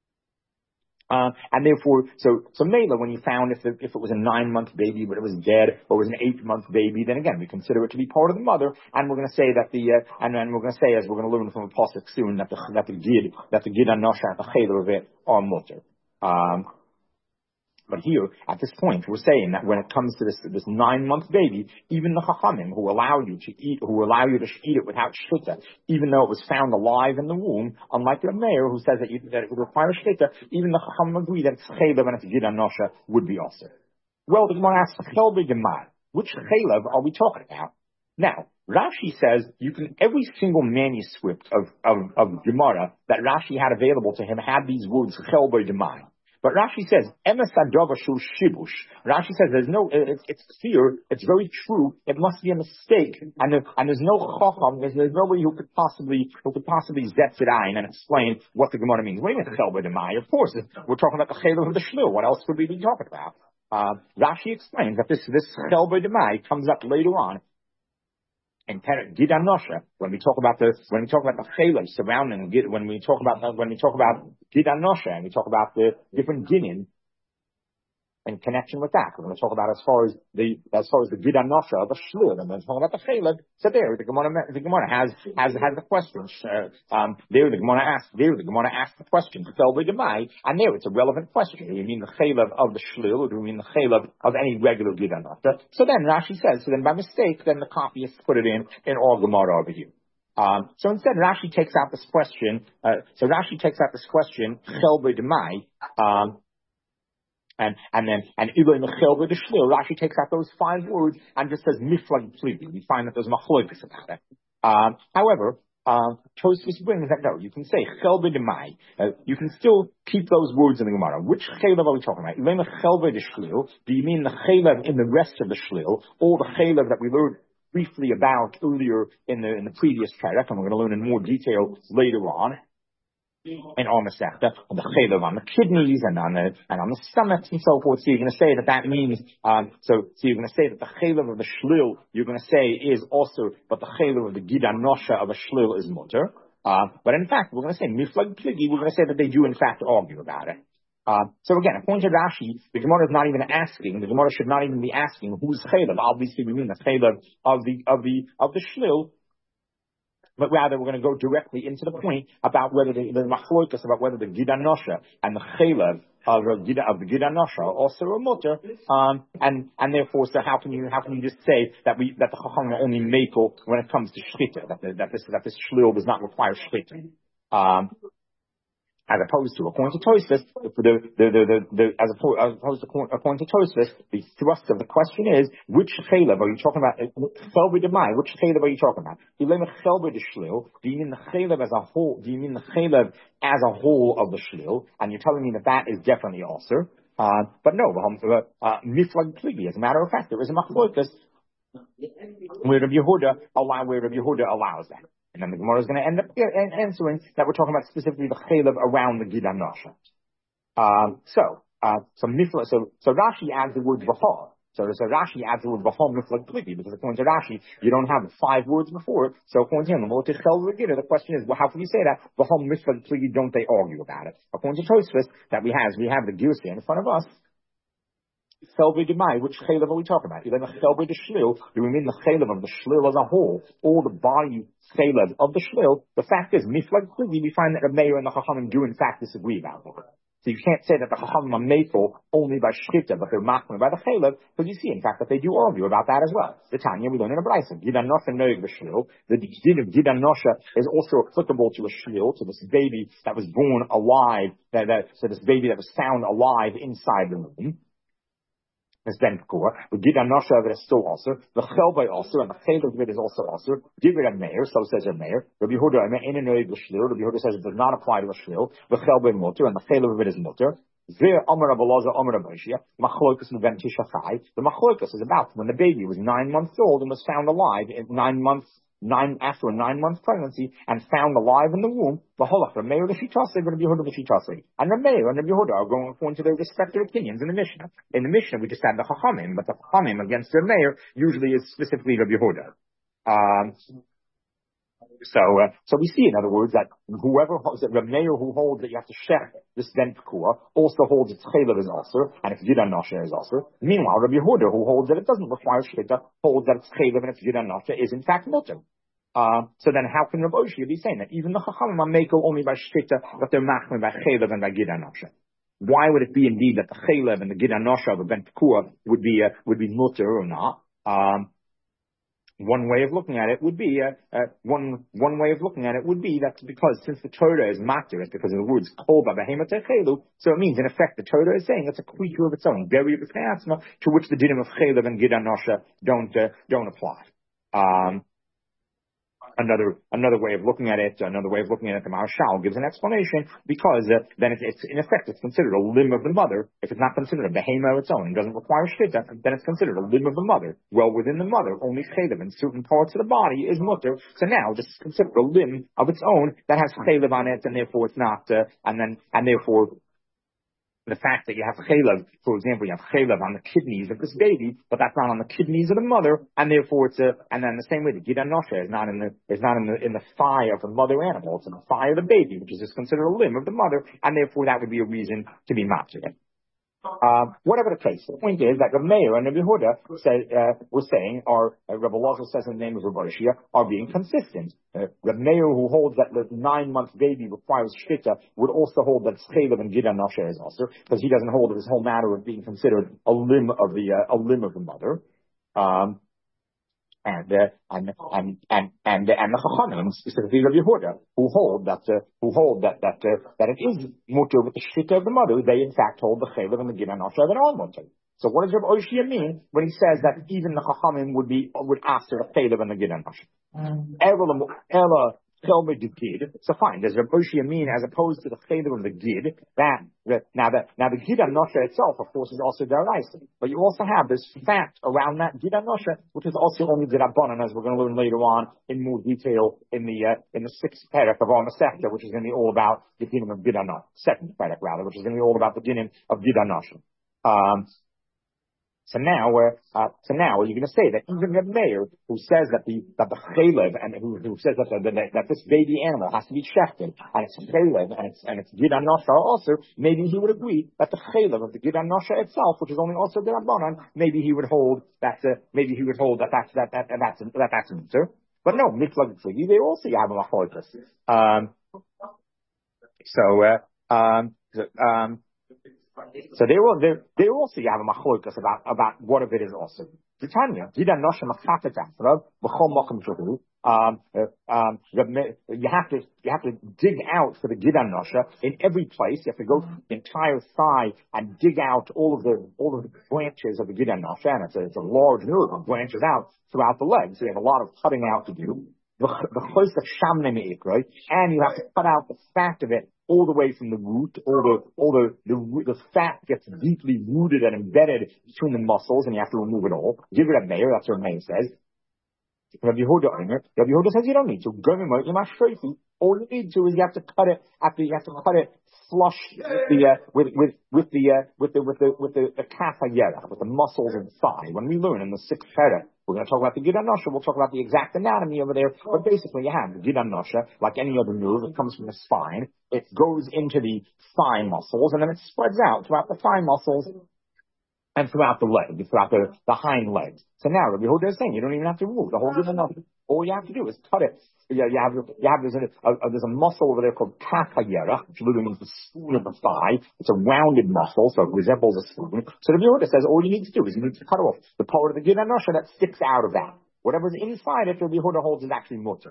And therefore, so Mela, when you found if it was a 9-month baby, but it was dead, or it was an 8-month baby, then again, we consider it to be part of the mother, and we're going to say that and then we're going to say, as we're going to learn from the pasuk soon, that the gid and nosha, the chayler of it, are mutter. But here, at this point, we're saying that when it comes to this 9-month baby, even the chachamim who allow you to eat it without shita, even though it was found alive in the womb, unlike the mayor who says that it would require shita, even the chachamim agree that it's chaylev and it's gid anosha would be also. Well, the Gemara asks, which chaylev are we talking about? Now, Rashi says every single manuscript of Gemara that Rashi had available to him had these words chelbei demai. But Rashi says, Emes adava shul shibush. Rashi says it's clear, it's very true, it must be a mistake, and there's no chacham, there's nobody who could possibly zetz it ein and explain what the Gemara means. Wait a minute, chelbei demai. Of course, we're talking about the chelev of the shlil. What else could we be talking about? Rashi explains that this chelbei demai comes up later on. And gid anosha, when we talk about the chelev surrounding gid, when we talk about gid anosha, and we talk about the different ginin in connection with that, we're going to talk about as far as the gid anosha of a shlur, and then talking about the chelev. So there, the Gemara has the question. There the Gemara asks the question, and there it's a relevant question. Do you mean the chelev of the shlur, or do you mean the chelev of any regular gid anosha? So then Rashi says, by mistake, then the copyists put it in our Gemara over here. So instead, Rashi takes out this question. Chelbei demai. And Ilay Mechel with the Shlil, Rashi takes out those 5 words and just says miflag pligi. We find that there's machloikus about it. However, Tosfos brings that no, you can say Chel b'demai. You can still keep those words in the Gemara. Which chelev are we talking about? Ilay Mechel with the Shlil. Do you mean the chelev in the rest of the Shlil, or the chelev that we learned briefly about earlier in the previous parak, and we're going to learn in more detail later on? In our Masechta, on the chelev, on the kidneys, and on the stomachs, and so forth. So you're going to say that means, so you're going to say that the chelev of the shlil, you're going to say is also, but the chelev of the gid anosha of a shlil is mutter. But in fact, we're going to say miflag pligi, we're going to say that they do in fact argue about it. So again, according to Rashi, the Gemara is not even asking, the Gemara should not even be asking who's chelev. Obviously we mean the chelev of the shlil. But rather, we're going to go directly into the point about whether the machloikas, about whether the gid anosha and the chelev of the gid anosha are also a mutter, and therefore, so how can you just say that the chacham are only makel when it comes to shchita, that this shlil does not require shchita? As opposed to, according to Tosfos, according to Tosfos, the thrust of the question is, which chelev are you talking about? Chelbei demai, which chelev are you talking about? Chelbei de shlil. Do you mean the chelev as a whole? Do you mean the chelev as a whole of the shlil? And you're telling me that is definitely also. But no, miflag pligi. As a matter of fact, there is a machlokas where Rabbi Yehuda allows that. And then the Gemara is going to end up answering that we're talking about specifically the chelev around the gid anosha. So Rashi adds the word v'ha. So Rashi adds the word v'ha miflag pligi, because according to Rashi, you don't have the 5 words before it. So according to him, the question is, well, how can you say that? V'ha miflag pligi, don't they argue about it? According to Tosfos, that we have the Girsa in front of us. Chelbei demai, which chelev are we talking about? Chelbei de shlil, do we mean the chelev of the shlil as a whole, or the body chelev of the shlil? The fact is, miflag pligi, we find that the mayor and the chachamim do in fact disagree about it. So you can't say that the chachamim are makel only by shchita, but they're machmir by the chelev, because you see, in fact, that they do argue about that as well. The Tanya, we learn in a brayso, gid anosha noeg b'shlil. The din of gid anosha is also applicable to a shlil, to this baby that was born alive, so this baby that was found alive inside the womb. It's then core. The gid anosha of it is still also. The chelbei also, and the chelev of it is also. Give it a mayor, so says a mayor. Rabbi Yehuda, Rabbi Yehuda says it does not apply to a shlil. The chelbei mutter, and the chelev of it is mutter. The machloikas is about when the baby was 9 months old and was found alive in 9 months after a 9-month pregnancy and found alive in the womb, the Holach, Rameir, the Shitase, Rabbi Yehuda, the Shitase. And Rameir and Rabbi Yehuda are going according to their respective opinions in the Mishnah. In the Mishnah, we just had the Chachamim, but the Chachamim against Rameir usually is specifically Rabbi Yehuda. So we see, in other words, that whoever holds that Rameir who holds that you have to shech this ben pekua also holds its chaylev is also, and its gid anosha is also. Meanwhile, Rabbi Yehuda, who holds that it doesn't require shchita, holds that its chaylev and its gid anosha is in fact mutter. So then how can Rav Oshia be saying that even the Chachamim are meko only by shchita, but they're machmir by chaylev and by gid anosha? Why would it be indeed that the chaylev and the gid anosha of a ben pekua would be mutter or not? One way of looking at it would be one way of looking at it would be that because since the Torah is matir, it's because of the words kol b'behema techelu, so it means in effect the Torah is saying it's a creature of its own, very of its asma, to which the dinim of chaylev and gid anosha don't apply. Another way of looking at it, the Maharshal gives an explanation because then it's in effect it's considered a limb of the mother. If it's not considered a behema of its own and doesn't require shchita, then it's considered a limb of the mother. Well, within the mother, only chaylev in certain parts of the body is mutter. So now this is considered a limb of its own that has chaylev on it, and therefore it's not, and therefore the fact that you have chaylev, for example, you have chaylev on the kidneys of this baby, but that's not on the kidneys of the mother, and therefore it's and then the same way the gid anosha is not in the thigh of the mother animal, it's in the thigh of the baby, which is just considered a limb of the mother, and therefore that would be a reason to be matzah. Whatever the case, the point is that Rav Meir and Rabbi Yehuda were saying, or Rabbi Elazar says in the name of Rabbi Oshia, are being consistent. Rav Meir, who holds that the 9-month baby requires shchita, would also hold that chaylev and gid anosha is also, because he doesn't hold this whole matter of being considered a limb of the mother. And the Chachamim, specifically Rabbi Yehuda, who hold that it is mutter with the shita of the mother, they in fact hold the chaylev and the gid anosha that are mutter. So what does Rabbi Oshia mean when he says that even the Chachamim would ask the chaylev and the gid anosha? So fine, does Rabbi Oshia mean as opposed to the chaylev and the gid now the gid anosha itself, of course, is also deraisa, but you also have this fact around that gid anosha, which is also only derabanan, as we're going to learn later on in more detail in the 6th parak of our Masechta, which is going to be all about the dinim of gid anosha, 2nd parak rather, which is going to be all about the dinim of gid anosha. So now you're going to say that even Reb Meir, who says that the chaylev and who says that this baby animal has to be shechted and it's chaylev and it's gid anosha also, maybe he would agree that the chaylev of the gid anosha itself, which is only also derabanan, maybe he would hold that's a mutter. But no, mitzvah tzigi, they also have a machlokes. So they also have a machlokas about what of it is also. Titania, you have to dig out for the gid anosha in every place. You have to go through the entire thigh and dig out all of the branches of the gid anosha, and it's a large nerve that branches out throughout the legs. So you have a lot of cutting out to do. And you have to cut out the fat of it all the way from the root, the fat gets deeply rooted and embedded between the muscles, and you have to remove it all. Give it a mayor, that's what Meir says. Rabbi Yehuda says you don't need to. All you need to is you have to cut it flush with the kaf hayerach, with the muscles of the thigh. When we learn in the 6th parak, we're going to talk about the gid anosha. We'll talk about the exact anatomy over there. But basically, you have the gid anosha, like any other nerve. It comes from the spine. It goes into the thigh muscles, and then it spreads out throughout the thigh muscles and throughout the leg, throughout the hind legs. So now, Rabbi Yehuda is saying you don't even have to remove the whole gid anosha. All you have to do is cut it. There's a muscle over there called kaf hayerach, which literally means the spoon of the thigh. It's a rounded muscle, so it resembles a spoon. So the Yehuda says all you need to do is you need to cut off the part of the gid anosha that sticks out of that. Whatever's inside it, the Yehuda holds is actually mutter.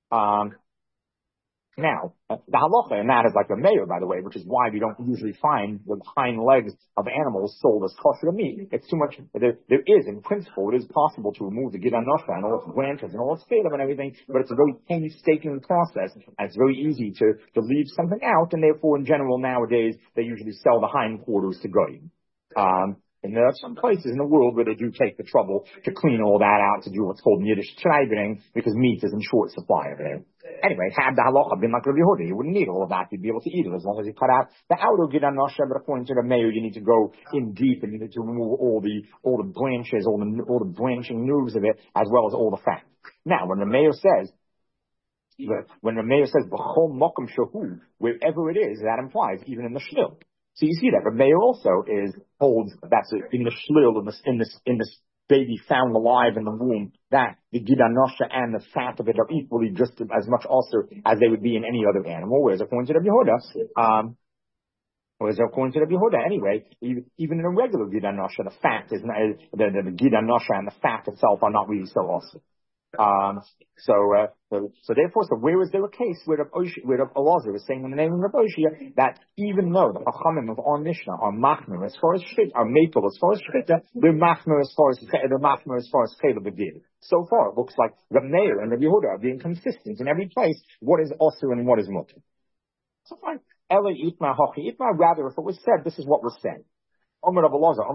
Now, the halacha, and that is like the mayor, by the way, which is why we don't usually find the hind legs of animals sold as kosher meat. It's too much. There is, in principle, it is possible to remove the gid anosha and all its branches and all its phelim and everything, but it's a very painstaking process, and it's very easy to leave something out, and therefore, in general, nowadays, they usually sell the hind quarters to goyim. And there are some places in the world where they do take the trouble to clean all that out, to do what's called Yiddish treibering, because meat is in short supply over there. Anyway, had the halacha been like Rabbi Yehuda, you wouldn't need all of that. You'd be able to eat it as long as you cut out the outer Gid Anosha. But according to the mayor, you need to go in deep and you need to remove all the branches, all the branching nerves of it, as well as all the fat. Now, when the mayor says, B'chol mokum shahu, wherever it is, that implies even in the shlil. So you see that. But mayor also holds that's in the shlil, in this baby found alive in the womb, that the Gid Anosha and the fat of it are equally just as much also as they would be in any other animal. Whereas according to Rabbi Yehuda, anyway, even in a regular Gid Anosha, the fat is not, the Gid Anosha and the fat itself are not really so awesome. So therefore, where is there a case where Elazar is saying in the name of Rabbi Oshia that even though the Chachamim of our Mishnah are machmir as far as shchita, are maple as far as shchita, they're machmir as far as chayla begin. So far, it looks like Reb Meir and Rabbi Yehuda are being consistent in every place. What is osir and what is mutter? So fine. Ela itma hochi itma. Rather, if it was said, this is what was said. When the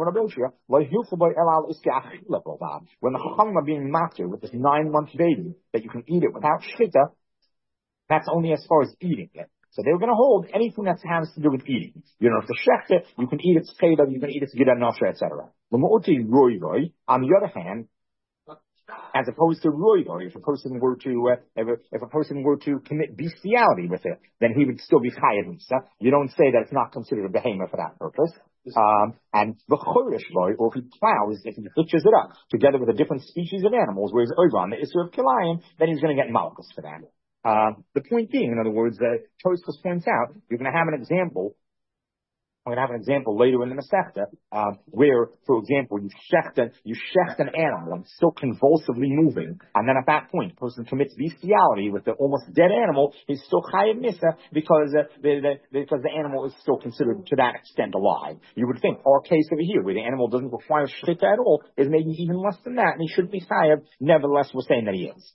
Chachamim are being matir with this 9-month baby, that you can eat it without shchita, that's only as far as eating it. So they were going to hold anything that has to do with eating. You don't have to shecht it, you can eat its chayla, you can eat its gid anosha, etc. On the other hand, as opposed to roido, if a person were to commit bestiality with it, then he would still be chayav misa. You don't say that it's not considered a behemoth for that purpose. And the chorish loy, or if he plows, if he hitches it up together with a different species of animals, whereas over on the Isser of Kilayim, then he's going to get malchus for that. The point being, in other words, Tosfos points out, you're going to have an example. I'm going to have an example later in the Masechta, where, for example, you shecht an animal and it's still convulsively moving, and then at that point, the person commits bestiality with the almost dead animal, he's still chayav misa because the animal is still considered to that extent alive. You would think our case over here, where the animal doesn't require shchita at all, is maybe even less than that, and he should be chayav. Nevertheless, we're saying that he is.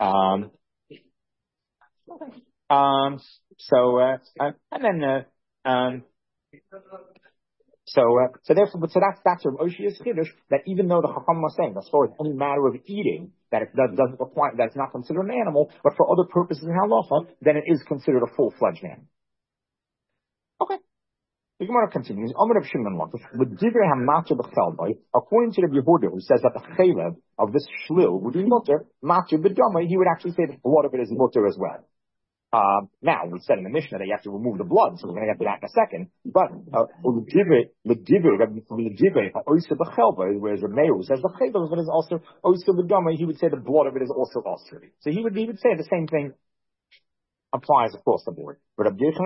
So that's Rav Oshia's chiddush, that even though the Chacham was saying, as far as any matter of eating, that it doesn't require, that it's not considered an animal, but for other purposes in halacha, then it is considered a full-fledged animal. Okay. The Gemara continues. According to the Yehuda, who says that the chaylev of this shlil would be mutter, matir b'dama, he would actually say that the blood of it is mutter as well. Now, we said in the Mishnah that you have to remove the blood, so we're going to get to that in a second. But, whereas Rameir says the chaylev of it is also oser b'dama, he would say the blood of it is also oser. So he would say the same thing applies across the board. But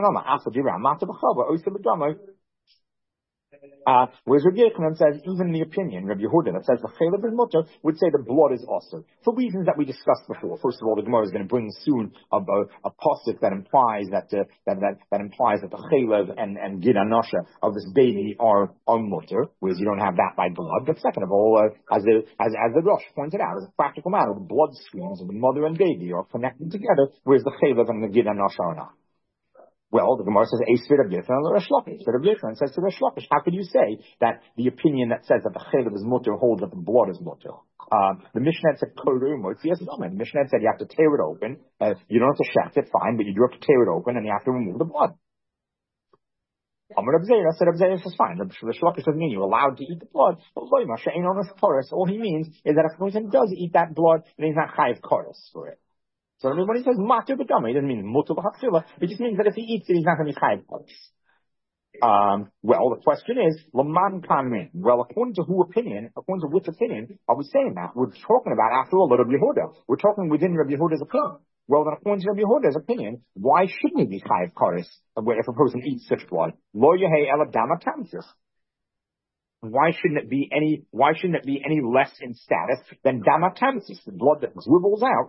whereas Rabbi Yochanan says, even in the opinion, Rabbi Yehuda, that says the chaylev is mutter, would say the blood is also, for reasons that we discussed before. First of all, the Gemara is going to bring soon a pasuk that implies that the chaylev and gid anosha of this baby are mutter, whereas you don't have that by blood. But second of all, as the Rosh pointed out, as a practical matter, the blood streams of the mother and baby are connected together, whereas the chaylev and the gid anosha are not. Well, the Gemara says, Eisvir of Yifran and Resh Lakish. But Rabbi Yifran says to Resh Lakish, how could you say that the opinion that says that the chaylev is mutter holds that the blood is mutter? The Mishnah said, the Mishnah said you have to tear it open. You don't have to shecht it, fine, but you do have to tear it open and you have to remove the blood. Amar Abzera said, Abzera is fine. The Resh Lakish doesn't mean you're allowed to eat the blood. All he means is that if a person does eat that blood, then he's not chayav kares for it. So when he says matir b'dama, he doesn't mean mutar b'chachila. It just means that if he eats it, he's not going to be chayav kares. Well, the question is, laman kamin. Well, according to which opinion are we saying that? We're talking about, after all, Rabbi Yehuda. We're talking within Rabbi Yehuda's opinion. Well, then according to Rabbi Yehuda's opinion, why shouldn't he be chayav kares if a person eats such blood? Lo yehei ela dama tamsis. Why shouldn't it be any less in status than damatamsis, the blood that dribbles out,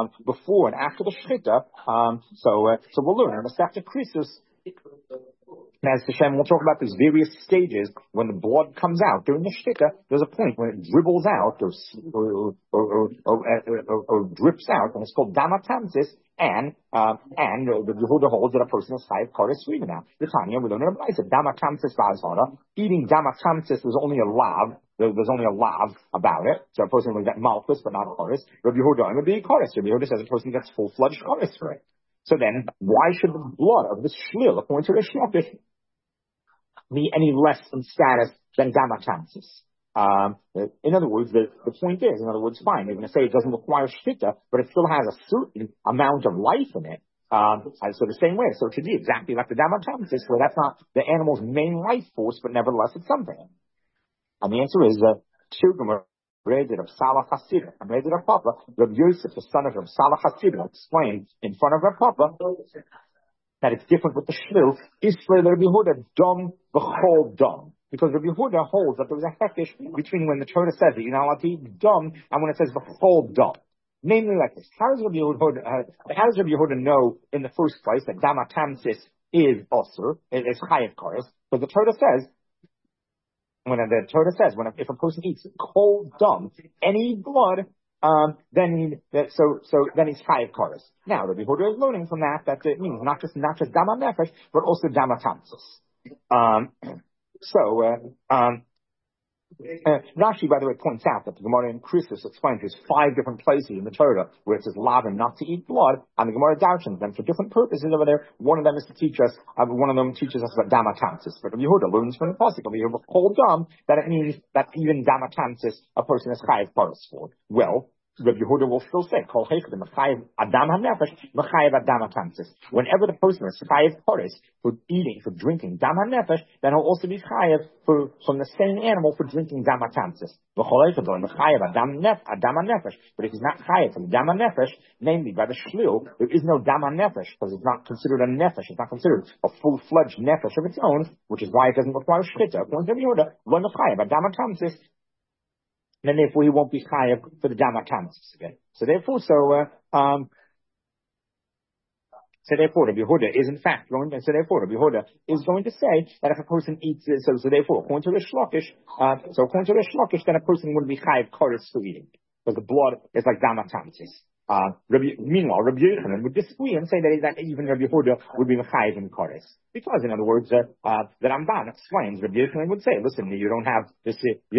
before and after the shchita? So we'll learn. Masechta Krisus. And as Hashem, we'll talk about these various stages when the blood comes out during the shkita. There's a point when it dribbles out or drips out, and it's called damatamsis. And the Yehuda holds that a person is chayav kares sweet now. The Tanya, we don't know about it. Damatamsis v'azhara. Eating damatamsis, there's only a lav. There's only a lav about it. So a person will get malchus, but not kares. Rabbi Yehuda would be kares. Rabbi Yehuda says a person gets full-fledged kares for it. So then, why should the blood of this shlil, according to the shlokish, be any less in status than damatamsis? In other words, the point is, fine, they're going to say it doesn't require shkita, but it still has a certain amount of life in it. So the same way, so it should be exactly like the damatamsis, where that's not the animal's main life force, but nevertheless it's something. And the answer is Shulchan Read of Salah Hasidah. I read it of Papa. Rabbi Yosef, the son of Salah Hasidah, explained in front of Rabbi Papa that it's different with the shlil. Israel Rabbi Yehuda dom v'chol dom. Because Rabbi Yehuda holds that there was a hekesh between when the Torah says that you're not allowed to eat dom and when it says v'chol dom. Namely like this. How does Rabbi Yehuda know in the first place that damatamsis is osur, is chayav kares? Because the Torah says, if a person eats cold dung, any blood, then he's chayav kares. Now, Rabbi Yehuda is learning from that it means not just dama nefesh, but also damatamsis. Rashi, by the way, points out that the Gemara in Krisus explains there's 5 different places in the Torah where it says lavin not to eat blood, and the Gemara darshans them for different purposes over there. One of them is to teach us, one of them teaches us about damatamsis. But Yehuda learns from the pasuk of Yehuda cold dam that it means that even damatamsis a person is chayav paras for. Well, Rabbi Yehuda will still say, Kol Hechadim Mechayev Adam HaNefesh Mechayev Adam HaTamsis. Whenever the person is chayav paras for eating, for drinking Dam HaNefesh, then he'll also be chayav from the same animal for drinking Dam HaTamsis. V'chol Hechadim Mechayev Adam HaNefesh. But if he's not chayav from Dam HaNefesh, namely by the shlil, there is no Dam HaNefesh because it's not considered a nefesh. It's not considered a full-fledged nefesh of its own, which is why it doesn't require shchita. According to Rabbi Yehuda, Lo Mechayev Adam HaTamsis. Then therefore he won't be chayav for the damatamsis again. So therefore Rabbi Yehuda is in fact going to say that if a person eats it, so therefore according to the shlokish, then a person wouldn't be chayav kares for eating. Because the blood is like damatamsis. Meanwhile, Rabbi Yochanan would disagree and say that even Rabbi Yehuda would be mechayiv in kares, because in other words, the Ramban explains. Rabbi Yochanan would say, listen, you don't have this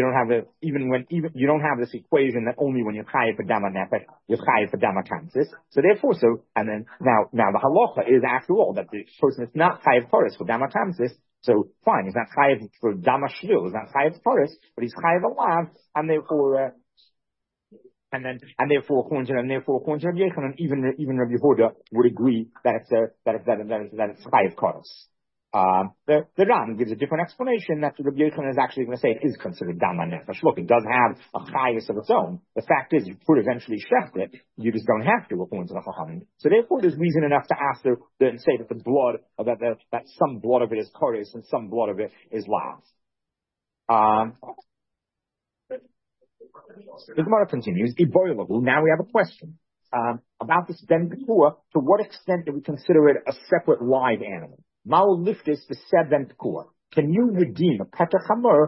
equation that only when you're chayiv for dama nefesh, you're chayiv for dama tamsis. So therefore, and then now the halacha is after all that the person is not chayiv kares for dama tamsis. So fine, he's not chayiv for dama shvil, he's not chayiv kares, but he's chayiv alav, and therefore. And therefore, according to Rabbi Yochanan, even Rabbi Yehuda would agree that it's chayav kares. The Ran gives a different explanation that Rabbi Yochanan is actually going to say it is considered dama nefesh. Look, it does have a chayus of its own. The fact is, you could eventually shecht it. You just don't have to, according to the Chachamim. So therefore, there's reason enough to ask and say that the blood that some blood of it is kares and some blood of it is lav. The Gemara continues, now we have a question about this ben pekua. To what extent do we consider it a separate live animal? Ma'u liftis v'seh ben pekua. Can you redeem a petach hamor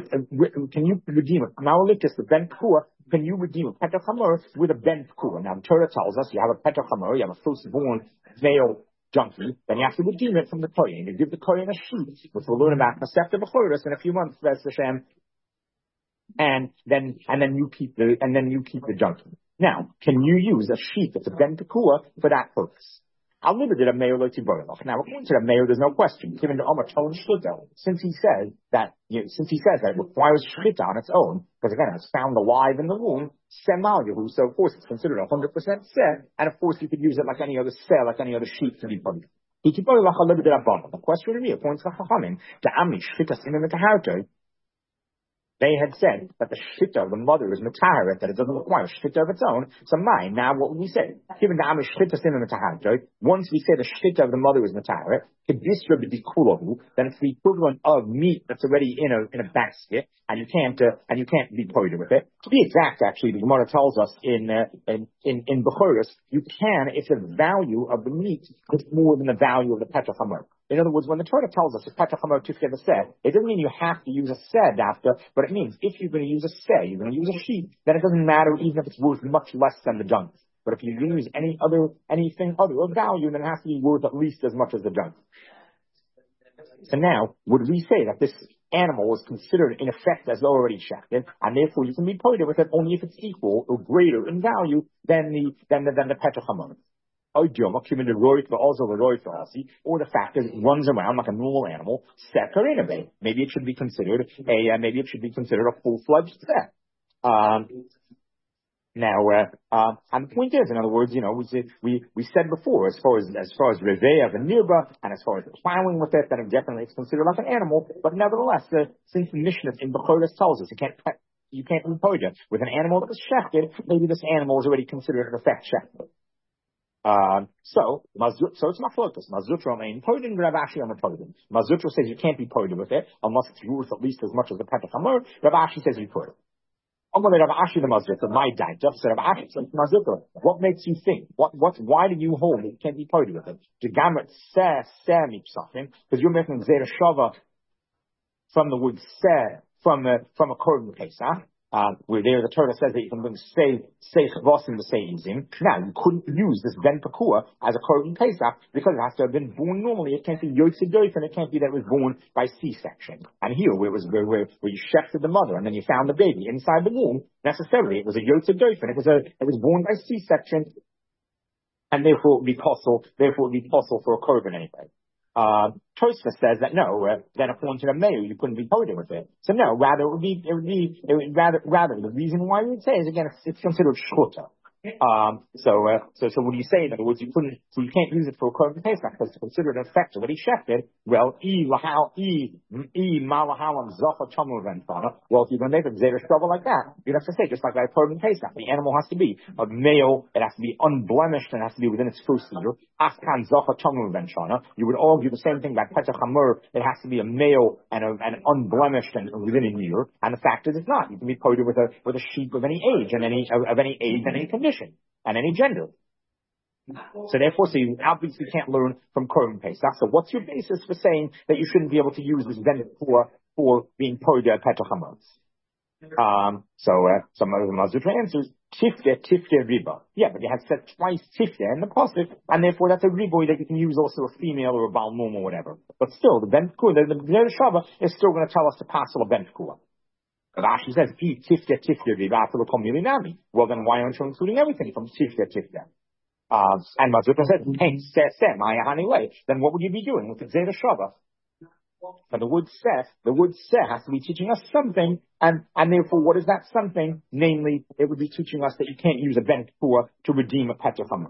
Ma'u liftis the ben pekua? Can you redeem a petach hamor with a ben pekua? Now the Torah tells us you have a petach hamor, you have a firstborn male donkey, then you have to redeem it from the kohen. You give the kohen a sheep, which we'll learn about Masechta Bechorus in a few months, B'ez Hashem. And then you keep the donkey. Now, can you use a sheep that's a ben pekua for that purpose? I'll leave it at a mayor like Tiborach. Now, according to the mayor, there's no question. Given the Omer Tol Shchita, since he says that it requires shchita on its own, because again, it's found alive in the womb, semal yahu. So of course, it's considered 100% seh, and of course, you could use it like any other seh, like any other sheep to be put. The question to me, according to the Chachamim, the Amri shchita sinim etahartoi. They had said that the shita of the mother is metaharet, that it doesn't require shita of its own. So now what would we say? Given the amish shita sin metaharet, once we say the shita of the mother is metaharet, then it's the equivalent of meat that's already in a basket, and you can't be pointed with it. To be exact, actually, the Gemara tells us in Bechorus, you can if the value of the meat is more than the value of the petach hamor. In other words, when the Torah tells us Petach Hamor Tifkei B'Seh, it doesn't mean you have to use a sed after, but it means if you're going to use a seh, you're going to use a sheep, then it doesn't matter even if it's worth much less than the dung. But if you use anything other of value, then it has to be worth at least as much as the dung. So now, would we say that this animal was considered in effect as already shechted, and therefore you can be pointed with it only if it's equal or greater in value than the Petach Hamor? Or the fact that it runs around like a normal animal, maybe it should be considered a full-fledged set. And the point is, in other words, we said before, as far as Reveah and Nirba, and as far as plowing with it, then it definitely is considered like an animal. But nevertheless, since the Mishnah in Bechoros tells us you can't impose it with an animal that was shechted, maybe this animal is already considered in effect shechted. So it's machlokas. Mazutra main podin, Rav Ashi on the podin. Mazutra says you can't be podin with it unless it's worth at least as much as the Petach Hamor. Rav Ashi says you could. Rav Ashi the Mazutra, my dad, just said Rav Ashi says Mazutra. What makes you think? Why do you hold it? You can't be podin with it. To gamut something because you're making zera shava from the word seh from a korban pesach. Where there the Torah says that you can bring say chavosim to say izim. Now you couldn't use this ben pakua as a korban pesach because it has to have been born normally. It can't be yotze doif, and it can't be that it was born by C-section. And here where you shechted the mother and then you found the baby inside the womb, necessarily it was a yotze doif, and it was born by C-section, and therefore it would be possible for a korban anyway. Tosfos says that no, then according to the mayor, you couldn't be pointed with it. So no, rather the reason why we would say is again, it's considered shchuta. So what do you say? In other words, you can't use it for a korban pesach because it's considered an effect of what he shechted. Well, if you're going to make a zera shava like that, you'd have to say just like a korban pesach, the animal has to be a male, it has to be unblemished, and it has to be within its first year. You would argue the same thing about Petach Hamor. It has to be a male and unblemished and within a year. And the fact is, it's not. You can be quoted with a sheep of any age and any age and any condition and any gender. So therefore, you obviously can't learn from Korban Pesach. So what's your basis for saying that you shouldn't be able to use this benefit for being poida at Petach Hamor? Some of the Mazutra answers, tifte riba. Yeah, but you have said twice tifte in the pasuk, and therefore that's a riboy that you can use also a female or a baal mum or whatever. But still, the ben pekua, the Zera Shava is still going to tell us to pass a ben pekua. Rashi says, tifte riba after the nami. Well, then why aren't you including everything from tifte? And Mazutra says, anyway, then what would you be doing with the Zera Shava? But the word seh has to be teaching us something, and therefore, what is that something? Namely, it would be teaching us that you can't use a ben pekua to redeem a Petach Hamor.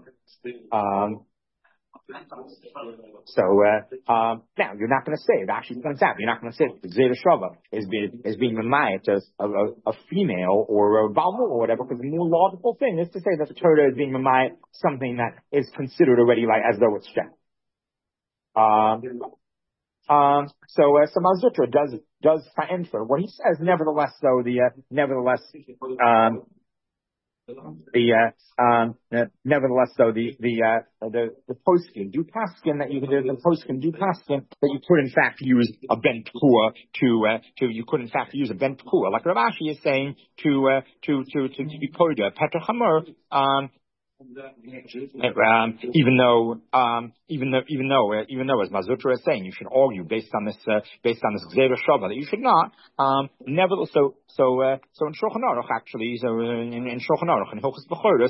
Now you're not going to say, Rashi points out, you're not going to say the Zera Shava is being remayat as a female or a baal mum or whatever, because the more logical thing is to say that the Torah is being remayat something that is considered already like as though it's shem. So Mazutra does answer what he says. Nevertheless, though, the postskin do paskin that you can do, the postskin do paskin that you could in fact use a ben pekua like Rav Ashi is saying to be poida Petach Hamor. Even though, as Mazutra is saying, you should argue based on this Zera Shava that you should not. Nevertheless, so in Shulchan Aruch actually, in Shulchan Aruch in Hilchos Bechoros,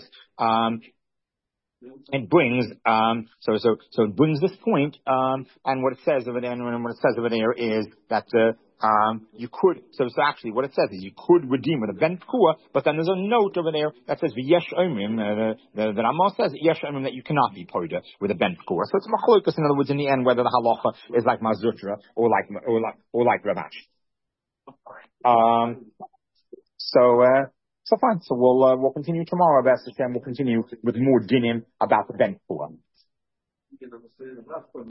it brings it brings this point, and what it says over there is that you could actually what it says is you could redeem with a ben pekua, but then there's a note over there that says v'yesh omrim the Rama says yesh omrim that you cannot be poida with a ben pekua. So it's machlokas, in other words, in the end, whether the halacha is like Mazutra or like Rav Ashi. So fine. So we'll continue tomorrow. We'll continue with more dinim about the ben pekua.